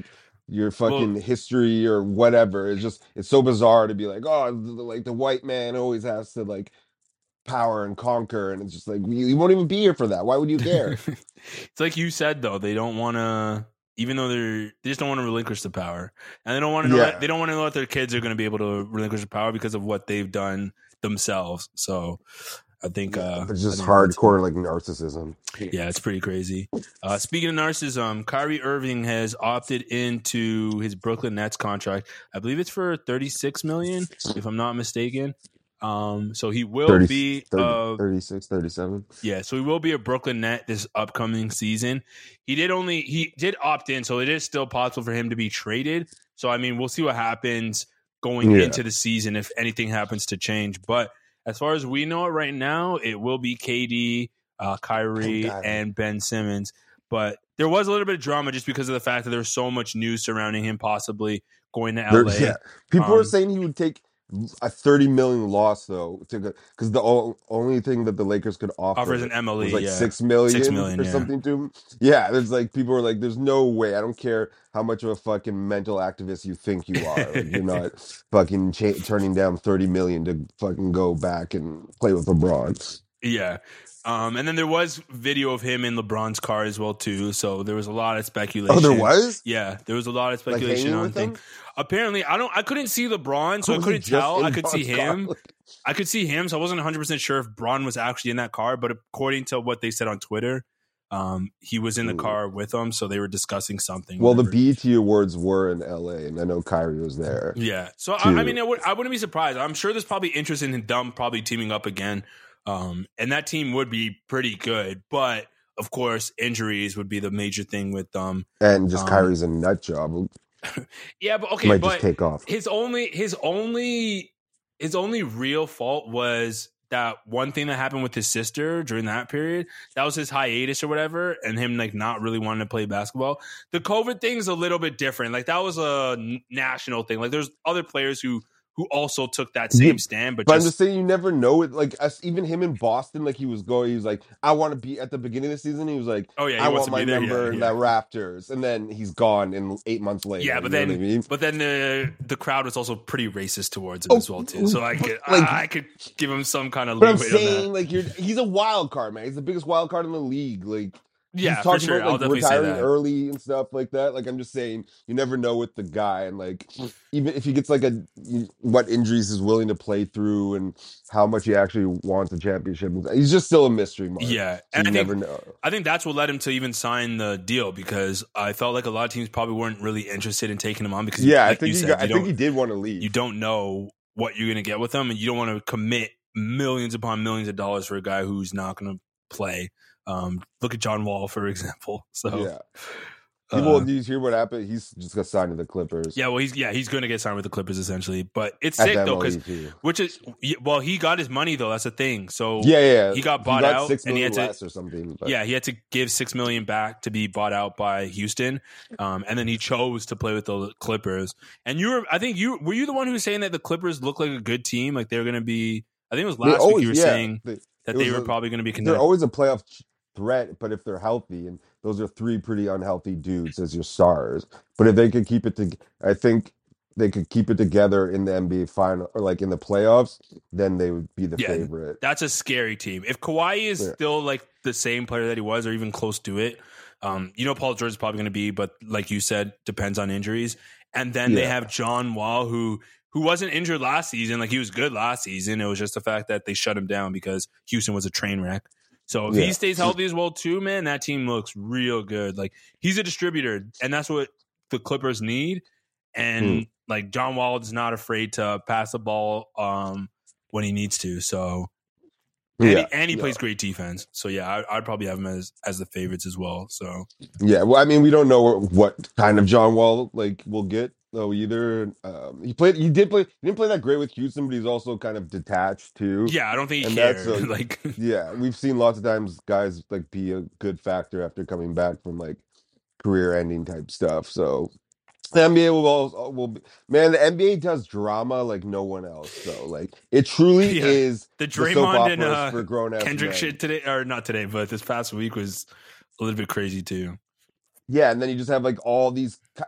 your fucking Well- history or whatever. It's just it's so bizarre to be like, oh, the, like the white man always has to like power and conquer, and it's just like you, you won't even be here for that. Why would you care? It's like you said though, they don't want to, even though they're they just don't want to relinquish the power, and they don't want to know Yeah. that, they don't want to know that their kids are going to be able to relinquish the power because of what they've done themselves. So I think uh, It's I just think that's- hardcore like narcissism. Yeah, it's pretty crazy. Uh, speaking of narcissism, Kyrie Irving has opted into his Brooklyn Nets contract. I believe it's for thirty-six million dollars, if I'm not mistaken. Um, so he will thirty, be thirty, uh, thirty-six, thirty-seven. yeah, so he will be a Brooklyn Net this upcoming season. He did only he did opt in, so it is still possible for him to be traded. So I mean, we'll see what happens going Yeah. into the season if anything happens to change. But as far as we know it right now, it will be K D, uh, Kyrie, Thank God. and Ben Simmons. But there was a little bit of drama just because of the fact that there was so much news surrounding him possibly going to L A. There- yeah, people Um, were saying he would take a thirty million loss though, because the o- only thing that the Lakers could offer Offers an M L E, was like yeah. six million, Six million, or yeah. something to him. Yeah, there's like people were like, "There's no way. I don't care how much of a fucking mental activist you think you are. Like, you're not fucking cha- turning down thirty million to fucking go back and play with LeBron." Yeah. Um, and then there was video of him in LeBron's car as well too. So there was a lot of speculation. Oh, there was. Yeah, there was a lot of Like, speculation hanging on with thing. him? Apparently, I don't. I couldn't see LeBron, so I Was he couldn't just tell. in I could see Bron's car? him. I could see him, so I wasn't one hundred percent sure if Bron was actually in that car. But according to what they said on Twitter, um, he was in the Ooh. car with them, so they were discussing something. Well, the whatever. B E T Awards were in L A, and I know Kyrie was there. Yeah. So I, too. I mean, I, would, I wouldn't be surprised. I'm sure there's probably interest in them probably teaming up again, um, and that team would be pretty good. But of course, injuries would be the major thing with them. And just Um, Kyrie's a nut job. Yeah, but okay, Might but just take off. his only his only his only real fault was that one thing that happened with his sister during that period. That was his hiatus or whatever, and him like not really wanting to play basketball. The COVID thing's a little bit different. Like that was a n- national thing. Like there's other players who who also took that same Yeah, stand, but, But I'm just, just saying, you never know it. Like us, even him in Boston, like he was going, he was like, "I want to be at the beginning of the season." He was like, Oh, yeah, he I wants want to my be there, number yeah, in yeah. the Raptors," and then he's gone in eight months later. yeah. But you know then what I mean? but then the the crowd was also pretty racist towards him Oh, as well too. So I could like- I, I could give him some kind of But I'm leeway on that. saying, like, you're he's a wild card, man. He's the biggest wild card in the league. Like, Yeah, he's for talking sure. about I'll like definitely say retiring that. early and stuff like that. Like, I'm just saying, you never know with the guy, and like, even if he gets like a what injuries he's willing to play through, and how much he actually wants a championship. He's just still a mystery mark. Yeah, so and you I never think know. I think that's what led him to even sign the deal because I felt like a lot of teams probably weren't really interested in taking him on because Yeah, like I think you he said, got, I you think he don't- did want to leave. you don't know what you're going to get with him, and you don't want to commit millions upon millions of dollars for a guy who's not going to play. Um, look at John Wall, for example. So yeah. People, uh, did you hear what happened? He's just got signed to the Clippers. yeah, well, he's yeah he's going to get signed with the Clippers essentially, but it's At sick the though M L E because too. which is well he got his money though. That's the thing. So Yeah, yeah. he got bought out six and he million had to- less or something. But Yeah, he had to give six million back to be bought out by Houston, um, and then he chose to play with the Clippers. And you were, I think you were you the one who was saying that the Clippers look like a good team, like they're going to be. I think it was they last week always- you were yeah, saying they- that it they was were a- probably going to be they're connected. always a playoff threat, but if they're healthy, and those are three pretty unhealthy dudes as your stars. But if they could keep it to, I think they could keep it together in the N B A final or like in the playoffs, then they would be the Yeah, favorite. That's a scary team. If Kawhi is Yeah. still like the same player that he was, or even close to it, um, you know Paul George is probably going to be, but like you said, depends on injuries. And then they Yeah. have John Wall, who who wasn't injured last season. Like he was good last season. It was just the fact that they shut him down because Houston was a train wreck. So if Yeah. he stays healthy as well too, man, that team looks real good. Like he's a distributor, and that's what the Clippers need. And Mm. like John Wall is not afraid to pass the ball um, when he needs to. So and, Yeah, he, and he yeah. plays great defense. So yeah, I, I'd probably have him as as the favorites as well. So Yeah, well, I mean, we don't know what kind of John Wall like we'll get though either. Um, he played, he did play, he didn't play that great with Houston, but he's also kind of detached too. yeah, I don't think he And cares. that's a- like Yeah, we've seen lots of times guys like be a good factor after coming back from like career-ending type stuff. So the N B A will all will be, man. The N B A does drama like no one else. So like it truly Yeah. is the soap Draymond and operas uh, for grown-ass Kendrick men. shit today, or not today, but this past week was a little bit crazy too. Yeah, and then you just have like all these ki-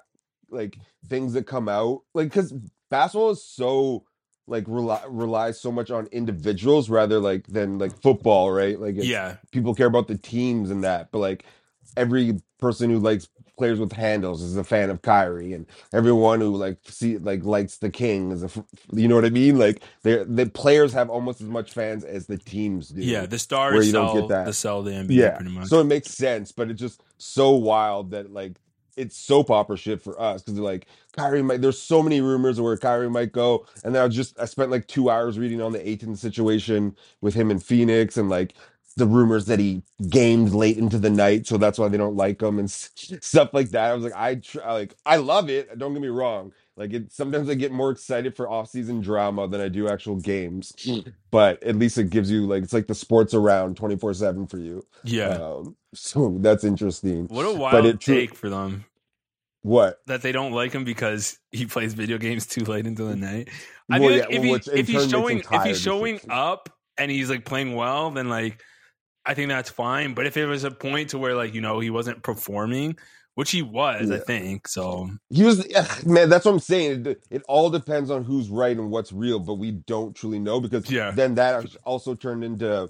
like things that come out, like because basketball is so like rely, relies so much on individuals rather like than like football, right? Like it's, Yeah. people care about the teams and that, but like every person who likes players with handles is a fan of Kyrie, and everyone who like see like likes the King is a f- you know what I mean? Like they the players have almost as much fans as the teams do. Yeah, the where stars you don't sell get that. the sell the N B A Yeah, pretty much. so it makes sense, but it's just so wild that like it's soap opera shit for us because they're like Kyrie might. There's so many rumors of where Kyrie might go, and then I just I spent like two hours reading on the Ayton situation with him in Phoenix, and like the rumors that he gamed late into the night, so that's why they don't like him and s- stuff like that. I was like, I tr- like I love it. Don't get me wrong. Like it, sometimes I get more excited for off-season drama than I do actual games, but at least it gives you like it's like the sports around twenty-four seven for you. Yeah. Um, so that's interesting. What a But wild it tru- take for them What? that they don't like him because he plays video games too late into the night. I Well, feel yeah, like if, well, he, which in if he's turn makes him showing if tired he's and showing shit. up and he's like playing well, then like I think that's fine. But if it was a point to where like you know he wasn't performing, which he was, I Yeah. think so. He was, ugh, man. That's what I'm saying. It, it all depends on who's right and what's real, but we don't truly know because Yeah. then that also turned into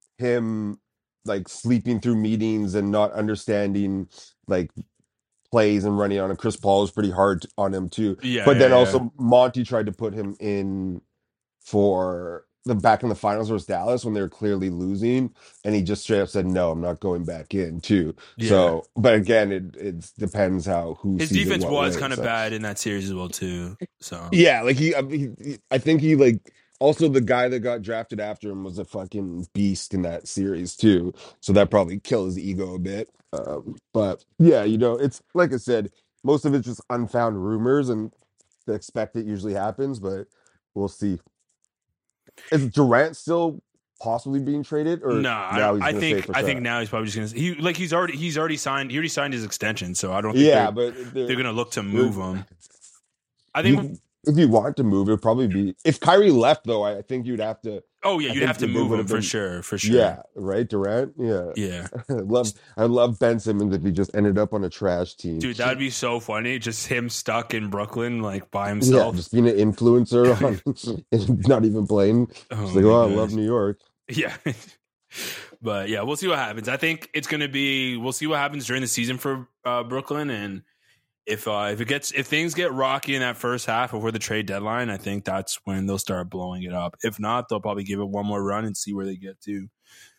him like sleeping through meetings and not understanding like plays and running on. And Chris Paul was pretty hard on him too. Yeah, But then yeah, also yeah. Monty tried to put him in for the back in the finals versus Dallas when they were clearly losing, and he just straight up said, "No, I'm not going back in." Too. Yeah. So, but again, it it depends how who His sees defense it what was way, kind of so. bad in that series as well too. So Yeah, like he, I, mean, he, I think he like also the guy that got drafted after him was a fucking beast in that series too. So that probably killed his ego a bit. Um, but yeah, you know, it's like I said, most of it's just unfound rumors, and the expected usually happens, but we'll see. Is Durant still possibly being traded, or no, I, now don't, he's I going to stay think for I think sure? now he's probably just gonna he like he's already he's already signed he already signed his extension, so I don't think Yeah, they're, but they're gonna look to move him. I think You, if you want to move, it would probably be if Kyrie left. Though I think you'd have to. oh yeah, I you'd think have to they move would him have for been- sure, for sure. Yeah, right, Durant. Yeah, Yeah. I love I love Ben Simmons if he just ended up on a trash team. Dude, that'd be so funny. Just him stuck in Brooklyn, like by yeah, himself. just being an influencer on and not even playing. Oh Just like, my oh, I gosh. love New York. Yeah. But yeah, we'll see what happens. I think it's going to be, we'll see what happens during the season for uh, Brooklyn. And if uh, if it gets, if things get rocky in that first half before the trade deadline, I think that's when they'll start blowing it up. If not, they'll probably give it one more run and see where they get to.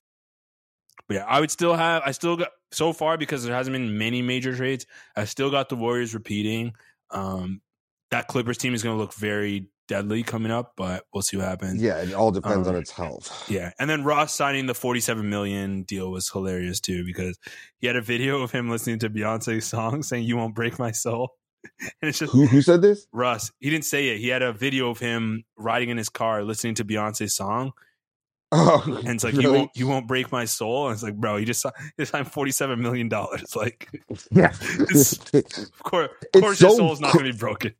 But yeah, I would still have, I still got, so far, because there hasn't been many major trades, I still got the Warriors repeating. Um, that Clippers team is going to look very deadly coming up, but we'll see what happens. Yeah, it all depends Um, on its health. Yeah. And then Ross signing the forty-seven million deal was hilarious too, because he had a video of him listening to Beyonce's song saying, "You won't break my soul." And it's just Who who said this? Russ. He didn't say it. He had a video of him riding in his car listening to Beyonce's song. Oh, And it's like, really? you won't you won't break my soul. And it's like, bro, you just signed, you just signed forty-seven million dollars. Like, Yeah. It's- of course, of It's course your so soul's not cr- gonna be broken.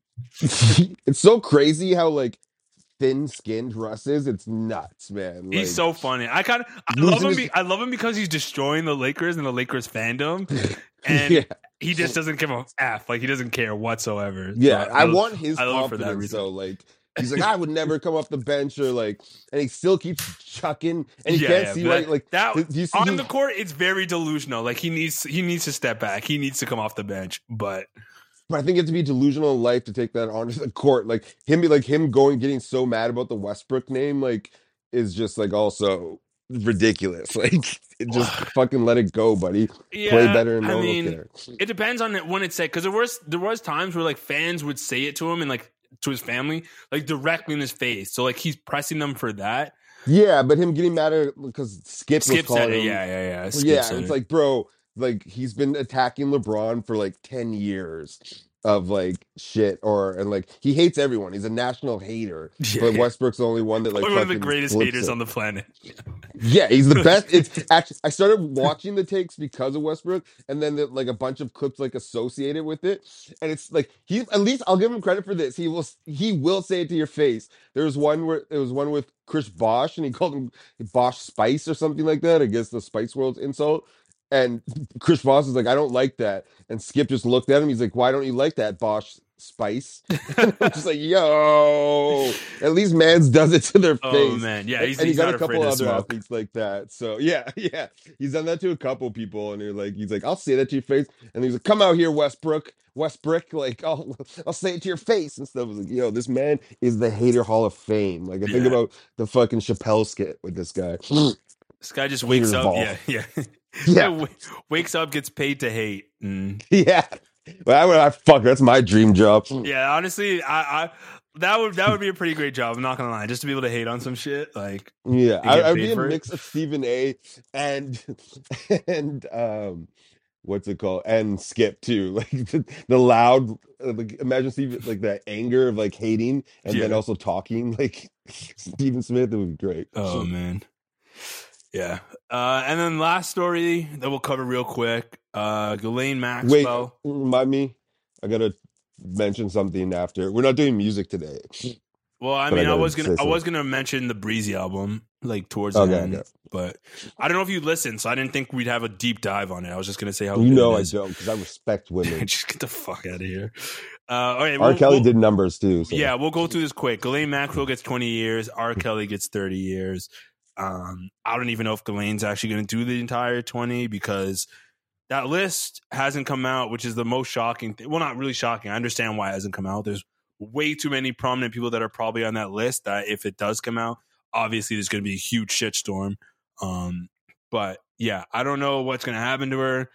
It's so crazy how like thin-skinned Russ is. It's nuts, man. He's Like, so funny. I kind of I losing love him. his- Be, I love him because he's destroying the Lakers and the Lakers fandom, and yeah. he just doesn't give a f. Like he doesn't care whatsoever. Yeah, So I love- want his I love it for that confidence reason. though. Like he's like, I would never come off the bench or like, and he still keeps chucking, and he Yeah, can't yeah, see but why. Like that do you see on he- the court, it's very delusional. Like he needs he needs to step back. He needs to come off the bench. But But I think you have to be delusional in life to take that onto the court. Like him, be like him going, getting so mad about the Westbrook name, like is just like also ridiculous. Like it just fucking let it go, buddy. yeah, Play better and no I one will mean, care. it depends on it when it's said. Because there was there was times where like fans would say it to him and like to his family, like directly in his face. So like he's pressing them for that. Yeah, but him getting mad at because Skip, Skip was said calling it. him. Yeah, yeah, yeah. Skip yeah, said it's it. like, bro, like he's been attacking LeBron for like ten years of like shit, or and like he hates everyone. He's a national hater. Yeah, but yeah. Westbrook's the only one that like one of the fucking greatest flips haters it. on the planet. Yeah, he's the best. It's actually I started watching the takes because of Westbrook, and then the, like a bunch of clips like associated with it, and it's like he at least I'll give him credit for this. He will he will say it to your face. There was one where there was one with Chris Bosh, and he called him Bosh Spice or something like that. I guess the Spice World's insult. And Chris Voss is like, I don't like that. And Skip just looked at him. He's like, why don't you like that, Bosch Spice? And I'm just like, yo, at least Mans does it to their face. Oh man, yeah, he's, and he's he got not a couple afraid to other smoke. athletes like that. So yeah, yeah, he's done that to a couple people, and you're like, he's like, I'll say that to your face, and he's like, come out here, Westbrook, Westbrook, like I'll I'll say it to your face and stuff. I was like, yo, this man is the Hater Hall of Fame. Like I think Yeah. about the fucking Chappelle skit with this guy. This guy just wakes Haters up, ball. yeah, yeah, Yeah. w- wakes up, gets paid to hate. And Yeah, well, I would, I fuck, that's my dream job. yeah, honestly, I, I that would that would be a pretty great job. I'm not gonna lie, just to be able to hate on some shit. Like, Yeah, You I, get I'd paid be a for it? mix of Stephen A. and and um, what's it called? And Skip too. Like the, the loud, uh, like imagine Stephen, like that anger of like hating and then Yeah. also talking like Stephen Smith. It would be great. oh man, yeah. Uh, and then last story that we'll cover real quick. Uh, Ghislaine Wait, Maxwell. remind me. I gotta mention something after. We're not doing music today. Well, I But I mean, I, gotta was gonna, say I was gonna mention the Breezy album, like towards Okay, the end, okay. but I don't know if you listened, so I didn't think we'd have a deep dive on it. I was just gonna say how You good know it I is. don't because I respect women. Just get the fuck out of here. Uh, all right, R. we'll- Kelly we'll- did numbers too. So. Yeah, we'll go through this quick. Ghislaine Maxwell gets twenty years. R. Kelly gets thirty years. Um, I don't even know if Ghislaine's actually going to do the entire twenty because that list hasn't come out, which is the most shocking thing. Well, not really shocking. I understand why it hasn't come out. There's way too many prominent people that are probably on that list that if it does come out, obviously there's going to be a huge shitstorm. Um, but yeah, I don't know what's going to happen to her.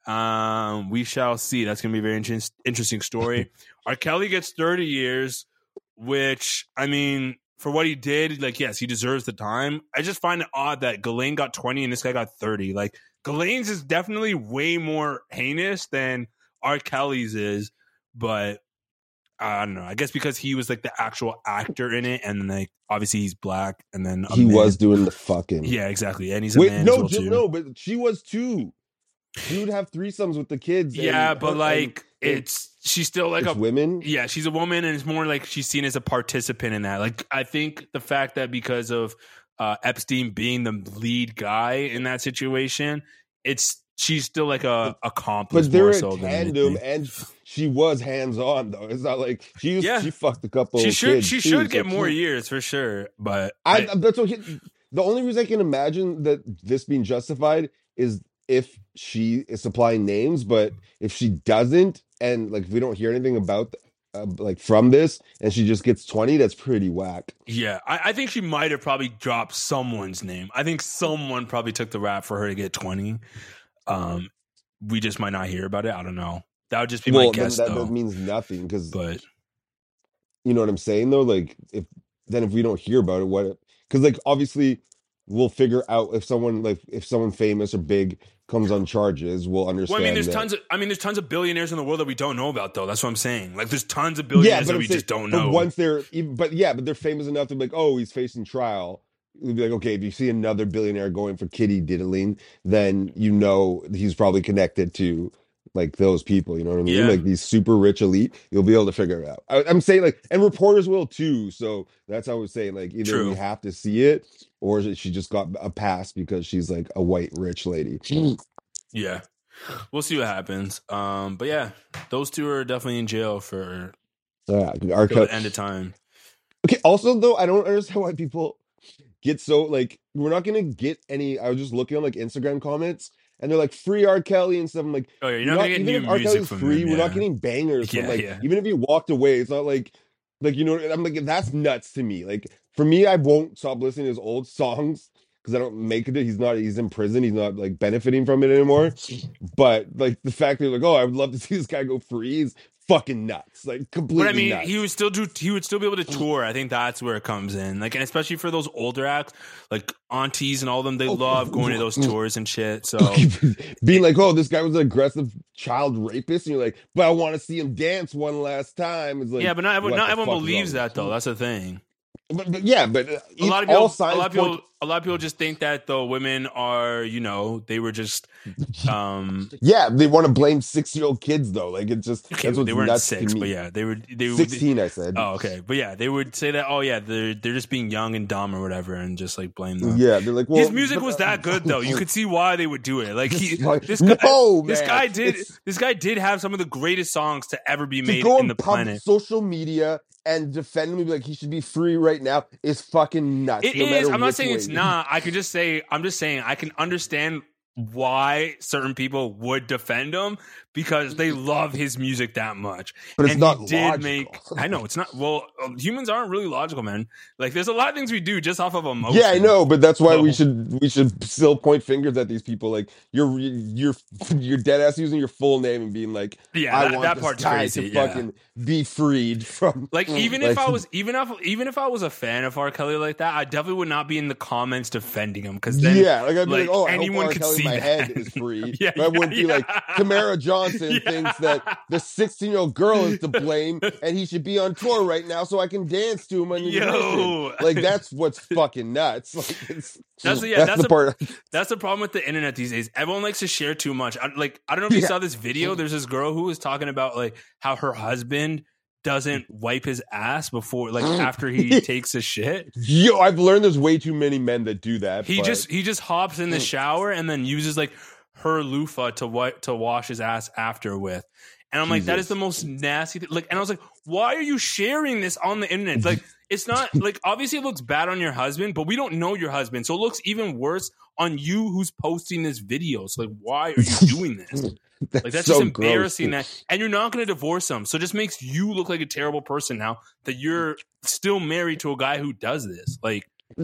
Um, we shall see. That's going to be a very inter- interesting story. R. Kelly gets thirty years, which, I mean, for what he did, like, yes, he deserves the time. I just find it odd that Ghislaine got twenty and this guy got thirty. Like, Ghislaine's is definitely way more heinous than R. Kelly's is, but I don't know. I guess because he was like the actual actor in it, and then like obviously he's black, and then a He man. was doing the fucking. yeah, exactly, and he's a Wait, man no, as well, Jim, too. no, but she was too. She would have threesomes with the kids. and Yeah, her- but and- like and it's she's still like it's a women. yeah, she's a woman, and it's more like she's seen as a participant in that. Like I think the fact that because of uh, Epstein being the lead guy in that situation, it's she's still like a accomplice But they're more a so than tandem, anything. and she was hands on though. It's not like she was, Yeah. she fucked a couple. She should kids, she too, should so get more she- years for sure, but I, I, that's what he, the only reason I can imagine that this being justified is if she is supplying names, but if she doesn't, and like if we don't hear anything about uh, like from this, and she just gets twenty, that's pretty whack. yeah, I, I think she might have probably dropped someone's name. I think someone probably took the rap for her to get twenty. Um, we just might not hear about it. I don't know. That would just be Well, my then guess, that, though. that means nothing because But you know what I'm saying though. Like if then if we don't hear about it, what? Because like obviously we'll figure out if someone like if someone famous or big comes on charges, we'll understand. well, I mean, there's that. tons of I mean, there's tons of billionaires in the world that we don't know about, though. That's what I'm saying. Like, there's tons of billionaires that I'm we saying- just don't but know. once they're, even- but yeah, but they're famous enough to be like, oh, he's facing trial. We'd be like, okay, if you see another billionaire going for kitty diddling, then you know he's probably connected to like those people. You know what I mean? Yeah. Like these super rich elite, you'll be able to figure it out. I, I'm saying like, and reporters will too. So that's how I was saying like either True. we have to see it or she just got a pass because she's like a white rich lady. Yeah, we'll see what happens. Um, but yeah, those two are definitely in jail for Yeah, our till the end of time. Okay. Also, though, I don't understand why people get so like we're not gonna get any. I was just looking on like Instagram comments, and they're like free R. Kelly and stuff. I'm like, Oh yeah, you're we're not, not, gonna get even new if R. music Kelly's from free, them, we're yeah. not getting bangers. Yeah, from, like yeah. even if you walked away, it's not like like you know. I'm like that's nuts to me. Like for me, I won't stop listening to his old songs because I don't make it. He's not. He's in prison. He's not like benefiting from it anymore. But like the fact that you're like, oh, I would love to see this guy go free is fucking nuts. Like completely. But I mean, nuts. he would still do. He would still be able to tour. I think that's where it comes in. Like, and especially for those older acts, like aunties and all of them, they love going to those tours and shit. So being like, oh, this guy was an aggressive child rapist, and you're like, but I want to see him dance one last time. It's like, yeah, but not everyone, what not the everyone fuck is believes wrong that though. That's the thing. with you? But, but yeah, but uh, A lot of all people, a signs lot of people, point- a lot of people just think that the women are, you know, they were just, um, Yeah, they want to blame six-year-old kids though. Like it's just okay, that's what's they weren't nuts six, to me. but yeah, they were they sixteen. They, I said. oh, okay, but yeah, they would say that. Oh, yeah, they're they're just being young and dumb or whatever, and just like blame them. Yeah, they're like, well, his music was that good though. You could see why they would do it. Like he, Like, this guy, no, this man. guy did, It's- this guy did have some of the greatest songs to ever be to made go in on the pub planet. social media and defend him and be like he should be free right now is fucking nuts. It no is. matter I'm not which saying it's way. not. I could just say. I'm just saying. I can understand why certain people would defend him because they love his music that much. But it's and not he did logical. make. I know it's not. Well, um, humans aren't really logical, man. Like there's a lot of things we do just off of emotion. Yeah, I know, but that's why we So- should we should still point fingers at these people. Like you're you're you're dead ass using your full name and being like, Yeah, I that- want that this part's guy crazy, to yeah. fucking be freed from. Like even like, if I was even if even if I was a fan of R. Kelly like that, I definitely would not be in the comments defending him because then yeah, like I'd be like, like, oh, I anyone hope R. could Kelly see in my that. head is free. Yeah, but I wouldn't yeah, be like yeah. Tamara Johnson Yeah. thinks that the sixteen year old girl is to blame and he should be on tour right now so I can dance to him on the Yo. Like that's what's fucking nuts. Like, it's, That's the- yeah, that's the the- part. That's the problem with the internet these days. Everyone likes to share too much. I, like I don't know if you Yeah. saw this video. There's this girl who was talking about like how her husband doesn't wipe his ass before, like after he takes a shit. Yo, I've learned there's way too many men that do that. He but- just he just hops in the shower and then uses like her loofah to wipe to wash his ass after with. And I'm like, that is Jesus. the most nasty thing. Like, and I was like, why are you sharing this on the internet? Like, it's not like obviously it looks bad on your husband, but we don't know your husband, so it looks even worse on you who's posting this video. So like, why are you doing this? that's Like that's so just embarrassing. gross. That, and you're not going to divorce him, so it just makes you look like a terrible person now that you're still married to a guy who does this. Like,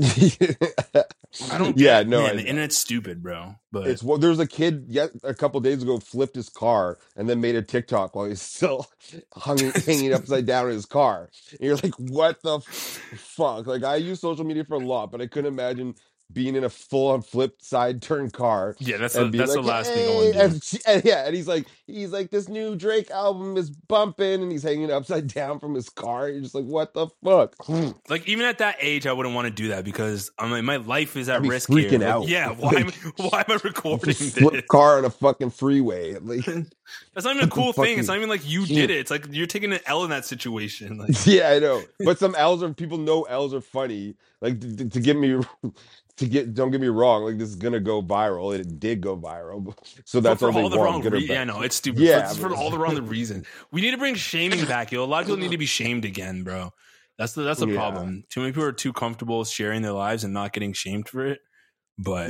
I don't. Yeah, get, no, man, I the know. internet's stupid, bro. But It's well, there was a kid yet a couple days ago flipped his car and then made a TikTok while he's still hung, hanging upside down in his car. And you're like, what the f- fuck? Like I use social media for a lot, but I couldn't imagine being in a full on flipped side turn car. yeah, that's and the, being that's like, the last "Hey," thing I want to do. and, she- and yeah, and he's like, he's like, this new Drake album is bumping, and he's hanging upside down from his car. You're just like, what the fuck? Like even at that age, I wouldn't want to do that because I'm like, my life is at I'd be risk here. freaking Like, out. yeah, why am why am I recording Just this? flip car on a fucking freeway. Like, That's not even a cool thing. It's fucking- not even like you did it. It's like you're taking an L in that situation. Like, yeah, I know. But some L's are people know L's are funny. Like to, to get me to get don't get me wrong. Like this is gonna go viral. and It did go viral. So that's for all they all the want. wrong good or reasons. bad. Yeah, no, it's stupid. Yeah, for, for but- all the wrong reasons. We need to bring shaming back, yo. A lot of people need to be shamed again, bro. That's the that's the Yeah. problem. Too many people are too comfortable sharing their lives and not getting shamed for it. But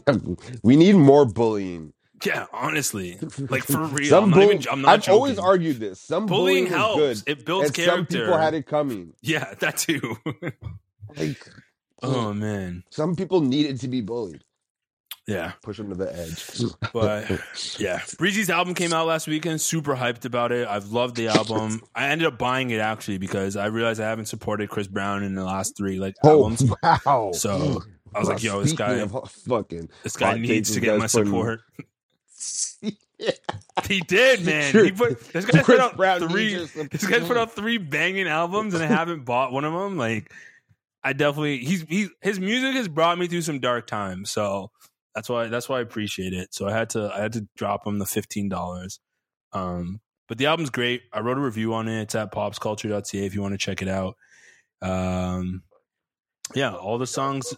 we need more bullying. yeah, honestly, like for real, Some I'm not bullying. even. I'm not I've joking. always argued this. Some Bullying bullying, helps. is good. It builds and character. Some people had it coming. Yeah, that too. Like, Oh man, some people needed to be bullied. yeah. Push them to the edge. But yeah, Breezy's album came out last weekend. Super hyped about it. I've loved the album. I ended up buying it actually because I realized I haven't supported Chris Brown in the last three like Oh albums. wow! So I was like, "Yo, this Speaking guy, of fucking this guy hot needs takes, to this get guy's my putting- support." Yeah. He did, man. Sure. He put this guy put Chris out Brown three. needs your This guy put out three banging albums, and I haven't bought one of them. Like, I definitely he's he his music has brought me through some dark times, so that's why that's why I appreciate it. So I had to I had to drop him the fifteen dollars. Um, but the album's great. I wrote a review on it. It's at pops culture dot c a if you want to check it out. Um, yeah, all the songs.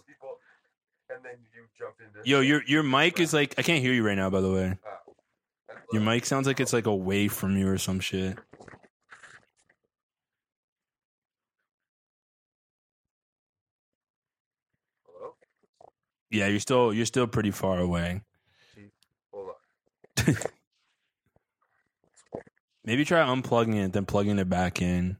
And then you jump into Yo, your your mic is like I can't hear you right now. By the way, your mic sounds like it's like away from you or some shit. Hello? Yeah, you're still you're still pretty far away. Hold on. Maybe try unplugging it, then plugging it back in.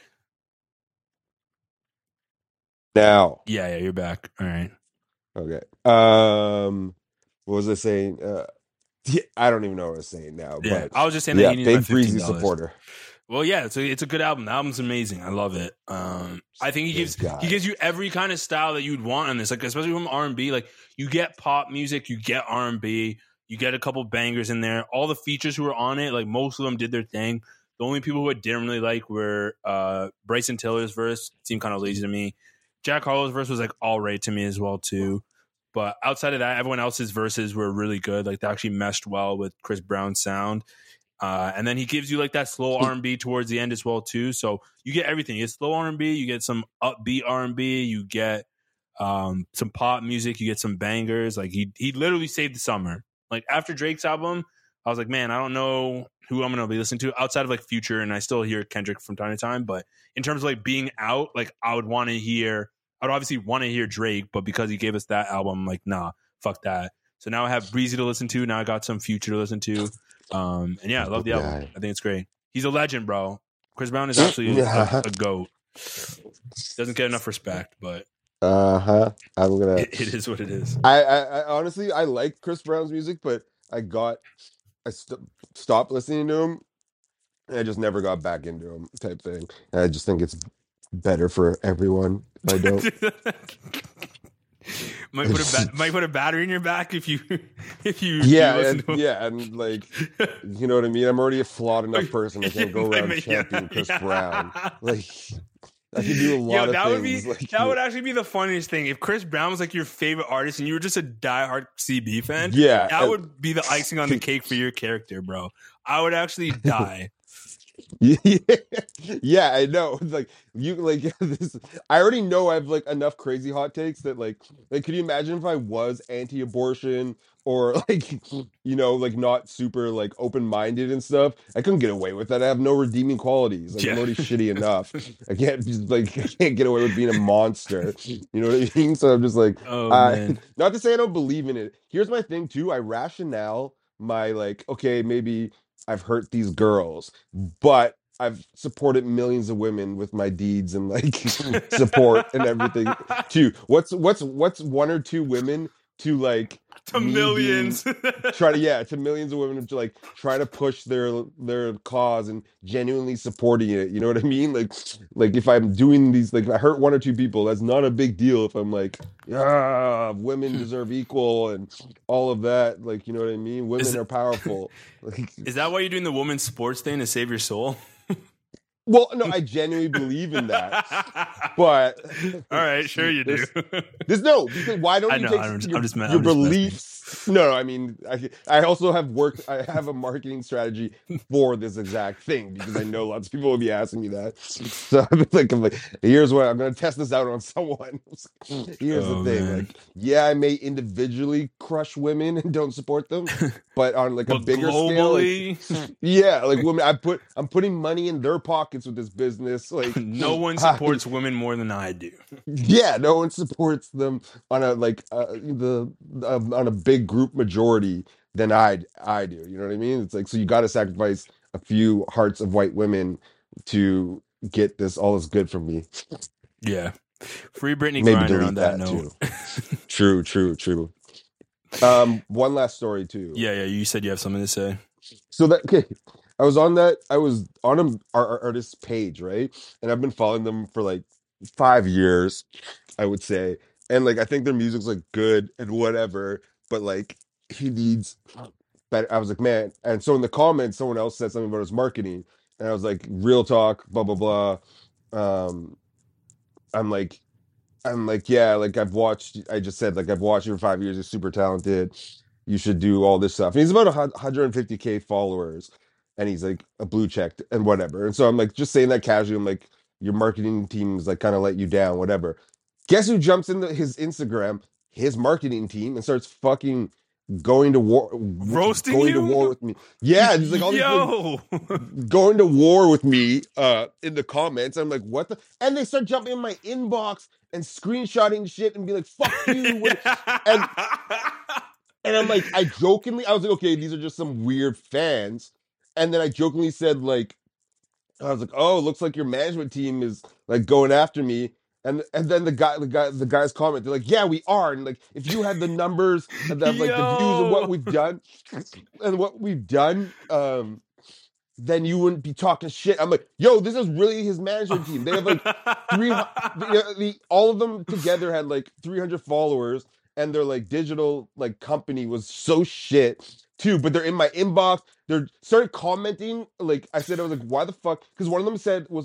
Now, Yeah, yeah, you're back. All right. okay. Um, what was I saying? Uh, yeah, I don't even know what I was saying now. Yeah, but I was just saying that yeah, you need my big Breezy fifteen dollars. supporter. Well, yeah, it's a, it's a good album. The album's amazing. I love it. Um, I think he This gives guy. he gives you every kind of style that you'd want on this, like especially from R and B. Like you get pop music, you get R and B, you get a couple bangers in there. All the features who were on it, like most of them did their thing. The only people who I didn't really like were uh, Bryson Tiller's verse. Seemed kind of lazy to me. Jack Harlow's verse was like all right to me as well too. But outside of that, everyone else's verses were really good. Like they actually meshed well with Chris Brown's sound. Uh, and then he gives you like that slow R and B towards the end as well too. So you get everything. You get slow R and B, you get some upbeat R and B, you get um, some pop music, you get some bangers. Like he he literally saved the summer. Like after Drake's album, I was like, man, I don't know who I'm gonna be listening to outside of like Future, and I still hear Kendrick from time to time. But in terms of like being out, like I would want to hear. I'd obviously want to hear Drake, but because he gave us that album, I'm like, nah, fuck that. So now I have Breezy to listen to. Now I got some Future to listen to. Um, and yeah, I love the album. I think it's great. He's a legend, bro. Chris Brown is actually a, a goat. Doesn't get enough respect, but uh huh. I'm gonna. It, it is what it is. I, I, I honestly I like Chris Brown's music, but I got I st- stopped listening to him, and I just never got back into him. Type thing. And I just think it's better for everyone. If I don't. might put a ba- might put a battery in your back if you if you yeah you and, yeah and like you know what I mean. I'm already a flawed enough person. I can't go around championing Chris yeah. Brown. Like I can do a lot Yo, of that things. Would be, like, that would actually be the funniest thing if Chris Brown was like your favorite artist and you were just a diehard C B fan. Yeah, that would be the icing on the cake for your character, bro. I would actually die. yeah, yeah, I know. Like you, like this. I already know I have like enough crazy hot takes that like, like, could you imagine if I was anti-abortion or like, you know, like not super like open-minded and stuff? I couldn't get away with that. I have no redeeming qualities. Like yeah. I'm already shitty enough. I can't just like I can't get away with being a monster. You know what I mean? So I'm just like, oh, uh, man. Not to say I don't believe in it. Here's my thing too. I rationale my like, okay, maybe I've hurt these girls, but I've supported millions of women with my deeds and like support and everything too. What's what's what's one or two women to like to millions being, try to yeah to millions of women to like try to push their their cause and genuinely supporting it. You know what I mean? Like like if I'm doing these, like if I hurt one or two people, that's not a big deal. If I'm like, yeah, women deserve equal and all of that, like you know what I mean? Women is, are powerful. Like, is that why you're doing the women's sports thing to save your soul? Well, no, I genuinely believe in that, but all right, sure you do. There's, there's no because why don't I you know, take I'm just, your, I'm just, your I'm just beliefs? No, no, I mean, I, I also have worked. I have a marketing strategy for this exact thing because I know lots of people will be asking me that. So I'm like, I'm like, here's what I'm going to test this out on someone. Here's oh, the thing, man. like, yeah, I may individually crush women and don't support them, but on like but a bigger globally, scale, like, yeah, like women, I put, I'm putting money in their pockets with this business. Like, no one supports I, women more than I do. Yeah, no one supports them on a like uh, the uh, on a big group majority than I I do. You know what I mean? It's like so you got to sacrifice a few hearts of white women to get this all is good from me. Yeah, free Britney Maybe Griner on that, that note. Too. True, true, true. Um, one last story too. Yeah, yeah. You said you have something to say. So that okay. I was on that. I was on a, our artist's page, right? And I've been following them for like five years, I would say. And like, I think their music's like good and whatever, but like, he needs better. I was like, man. And so in the comments, someone else said something about his marketing, and I was like, real talk, blah blah blah. Um, I'm like, I'm like, yeah, like I've watched. I just said like I've watched you for five years. You're super talented. You should do all this stuff. And he's about one hundred fifty K followers. And he's like a blue checked and whatever. And so I'm like just saying that casually. I'm like, your marketing team's like kind of let you down, whatever. Guess who jumps into his Instagram, his marketing team, and starts fucking going to war, roasting going you? to war with me. Yeah, he's like all these Yo, like, going to war with me uh, in the comments. I'm like, what the? And they start jumping in my inbox and screenshotting shit and be like, fuck you. What? and and I'm like, I jokingly, I was like, okay, these are just some weird fans. And then I jokingly said, like, I was like, oh, it looks like your management team is like going after me. And and then the guy, the guy, the guys comment, they're like, yeah, we are. And like, if you had the numbers and the, like the views of what we've done and what we've done, um, then you wouldn't be talking shit. I'm like, yo, this is really his management team. They have like three, the, the, all of them together had like three hundred followers, and their like digital like company was so shit too. But they're in my inbox. They're started commenting. Like I said, I was like, why the fuck? Because one of them said was like,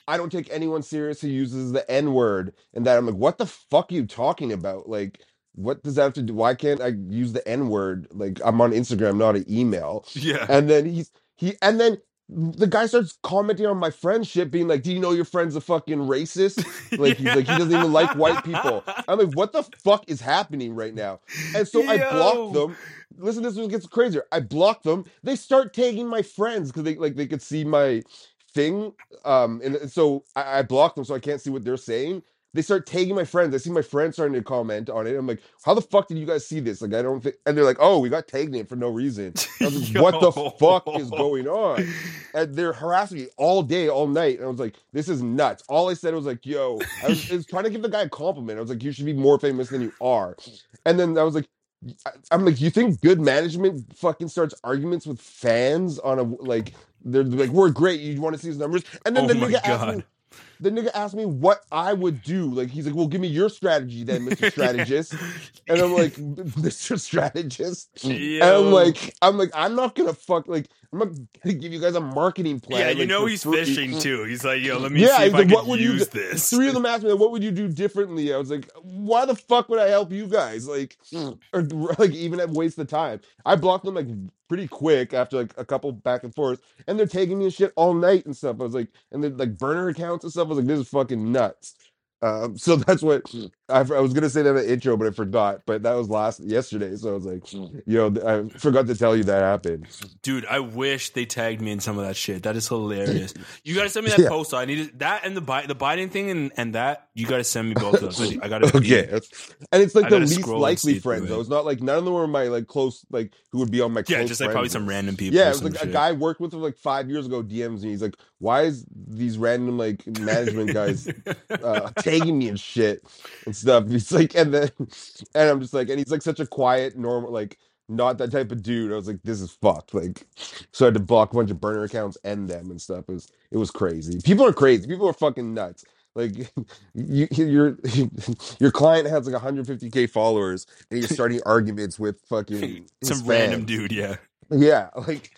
I don't take anyone serious who uses the N-word and that. I'm like, what the fuck are you talking about? Like, what does that have to do? Why can't I use the N-word? Like, I'm on Instagram, not an email. Yeah. And then he's he and then the guy starts commenting on my friend's shit, being like, do you know your friend's a fucking racist? Like, he's like, he doesn't even like white people. I'm like, what the fuck is happening right now? And so I Yo. blocked them. Listen, this one gets crazier. I blocked them. They start tagging my friends because they like they could see my thing. Um, and so I, I blocked them so I can't see what they're saying. They start tagging my friends. I see my friends starting to comment on it. I'm like, how the fuck did you guys see this? Like, I don't think. And they're like, oh, we got tagged in it for no reason. I was like, what the fuck is going on? And they're harassing me all day, all night. And I was like, this is nuts. All I said was like, yo, I was, I was trying to give the guy a compliment. I was like, you should be more famous than you are. And then I was like, I'm like, you think good management fucking starts arguments with fans on a, like, they're like, we're great. You want to see his numbers? And then Oh the my nigga asked God. me, the nigga asked me what I would do. Like, he's like, well, give me your strategy then, Mister Strategist. And I'm like, Mister Strategist? And I'm Yo. like, I'm like, I'm not gonna fuck, like, I'm not gonna give you guys a marketing plan. Yeah, you like, know for he's free. fishing too. He's like, yo, let me Yeah, see he's if like, I what can would you use do? this. Three of them asked me, like, what would you do differently? I was like, why the fuck would I help you guys? Like, or like even at waste of time. I blocked them like pretty quick after like a couple back and forth, and they're taking me and shit all night and stuff. I was like, and then like burner accounts and stuff. I was like, this is fucking nuts. Um, so that's what I, I was gonna say that in the intro, but I forgot. But that was last yesterday, so I was like, yo, I forgot to tell you that happened. Dude, I wish they tagged me in some of that shit. That is hilarious. You gotta send me that Yeah. post. I need it, that and the Bi- the Biden thing and, and that. You gotta send me both of those. I gotta. Okay, and it's like I the gotta least scroll and likely see friends through though. it. It's not like none of them were my like close, like who would be on my Yeah, close just like friends probably some list. random people. Yeah, or it was some like shit. a guy I worked with like five years ago D Ms me. He's like, why is these random like management guys uh, tagging me and shit and stuff? He's like, and then and I'm just like, and he's like such a quiet, normal, like not that type of dude. I was like, this is fucked. Like, so I had to block a bunch of burner accounts and them and stuff. It was it was crazy. People are crazy. People are fucking nuts. Like you, your your client has like one hundred fifty K followers, and you're starting arguments with fucking his some random fans. dude. Yeah. Yeah, like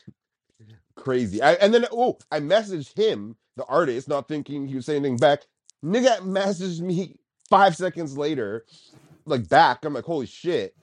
crazy. I, and then oh, I messaged him, the artist, not thinking he was saying anything back. Nigga messaged me five seconds later, like back. I'm like, holy shit.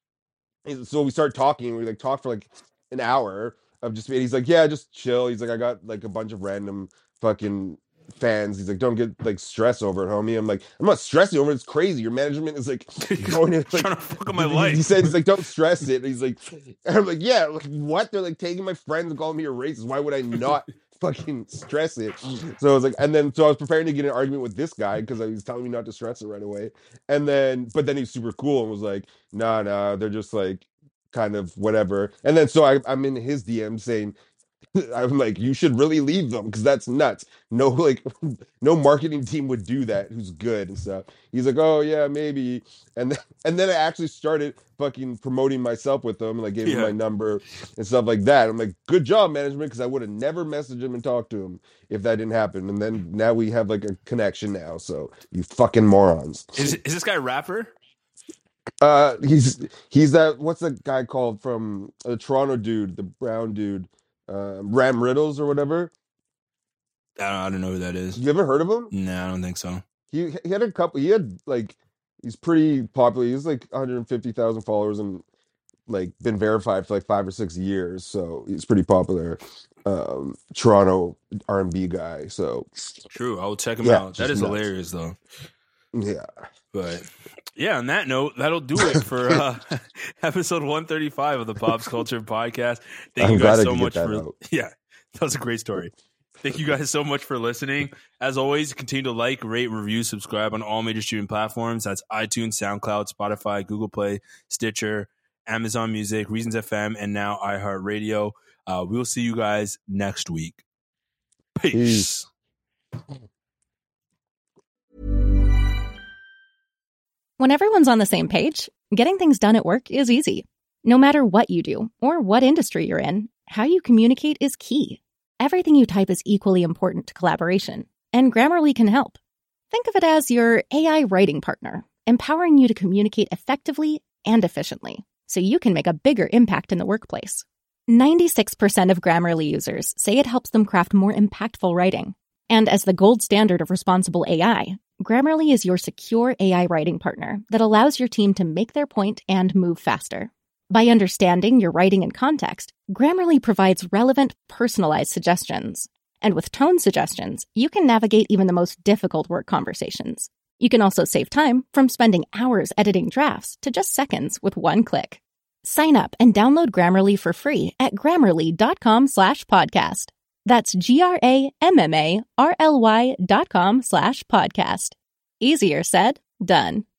And so we start talking. We like talk for like an hour of just. He's like, yeah, just chill. He's like, I got like a bunch of random fucking fans. He's like, don't get like stressed over it, homie. I'm like, I'm not stressing over it. It's crazy. Your management is like going in like Trying to fuck up my he, life. He said, he's like, don't stress it. And he's like, and I'm like, yeah, like what? They're like taking my friends and calling me a racist. Why would I not fucking stress it? So I was like, and then so I was preparing to get in an argument with this guy because he was telling me not to stress it right away. And then, but then he's super cool and was like, nah, nah, they're just like kind of whatever. And then so I, I'm in his D M saying, I'm like, you should really leave them because that's nuts. No, like, no marketing team would do that. Who's good and stuff. He's like, oh yeah, maybe. And then, and then I actually started fucking promoting myself with them, and I gave him Yeah. my number and stuff like that. I'm like, good job, management, because I would have never messaged him and talked to him if that didn't happen. And then now we have like a connection now. So you fucking morons. Is is this guy a rapper? Uh, he's he's that. What's that guy called from the Toronto dude, the brown dude, uh, Ram Riddles or whatever. I don't, I don't know who that is. You ever heard of him? No, I don't think so. He he had a couple. He had like he's pretty popular. He's like one hundred fifty thousand followers and like been verified for like five or six years. So he's pretty popular. Um, Toronto R and B guy. So True, I'll check him Yeah, out. That just is nuts. hilarious, though. yeah, But yeah, on that note, that'll do it for uh, episode one thirty-five of the Pops Culture Podcast. Thank I'm you glad guys I so could get much that for out. yeah, that was a great story. Thank you guys so much for listening. As always, continue to like, rate, review, subscribe on all major streaming platforms. That's iTunes, SoundCloud, Spotify, Google Play, Stitcher, Amazon Music, Reasons F M, and now iHeartRadio. Uh, we will see you guys next week. Peace. Peace. When everyone's on the same page, getting things done at work is easy. No matter what you do or what industry you're in, how you communicate is key. Everything you type is equally important to collaboration, and Grammarly can help. Think of it as your A I writing partner, empowering you to communicate effectively and efficiently, so you can make a bigger impact in the workplace. ninety-six percent of Grammarly users say it helps them craft more impactful writing. And as the gold standard of responsible A I, Grammarly is your secure A I writing partner that allows your team to make their point and move faster. By understanding your writing and context, Grammarly provides relevant, personalized suggestions. And with tone suggestions, you can navigate even the most difficult work conversations. You can also save time from spending hours editing drafts to just seconds with one click. Sign up and download Grammarly for free at grammarly.com slash podcast. That's G-R-A-M-M-A-R-L-Y dot com slash podcast. Easier said, done.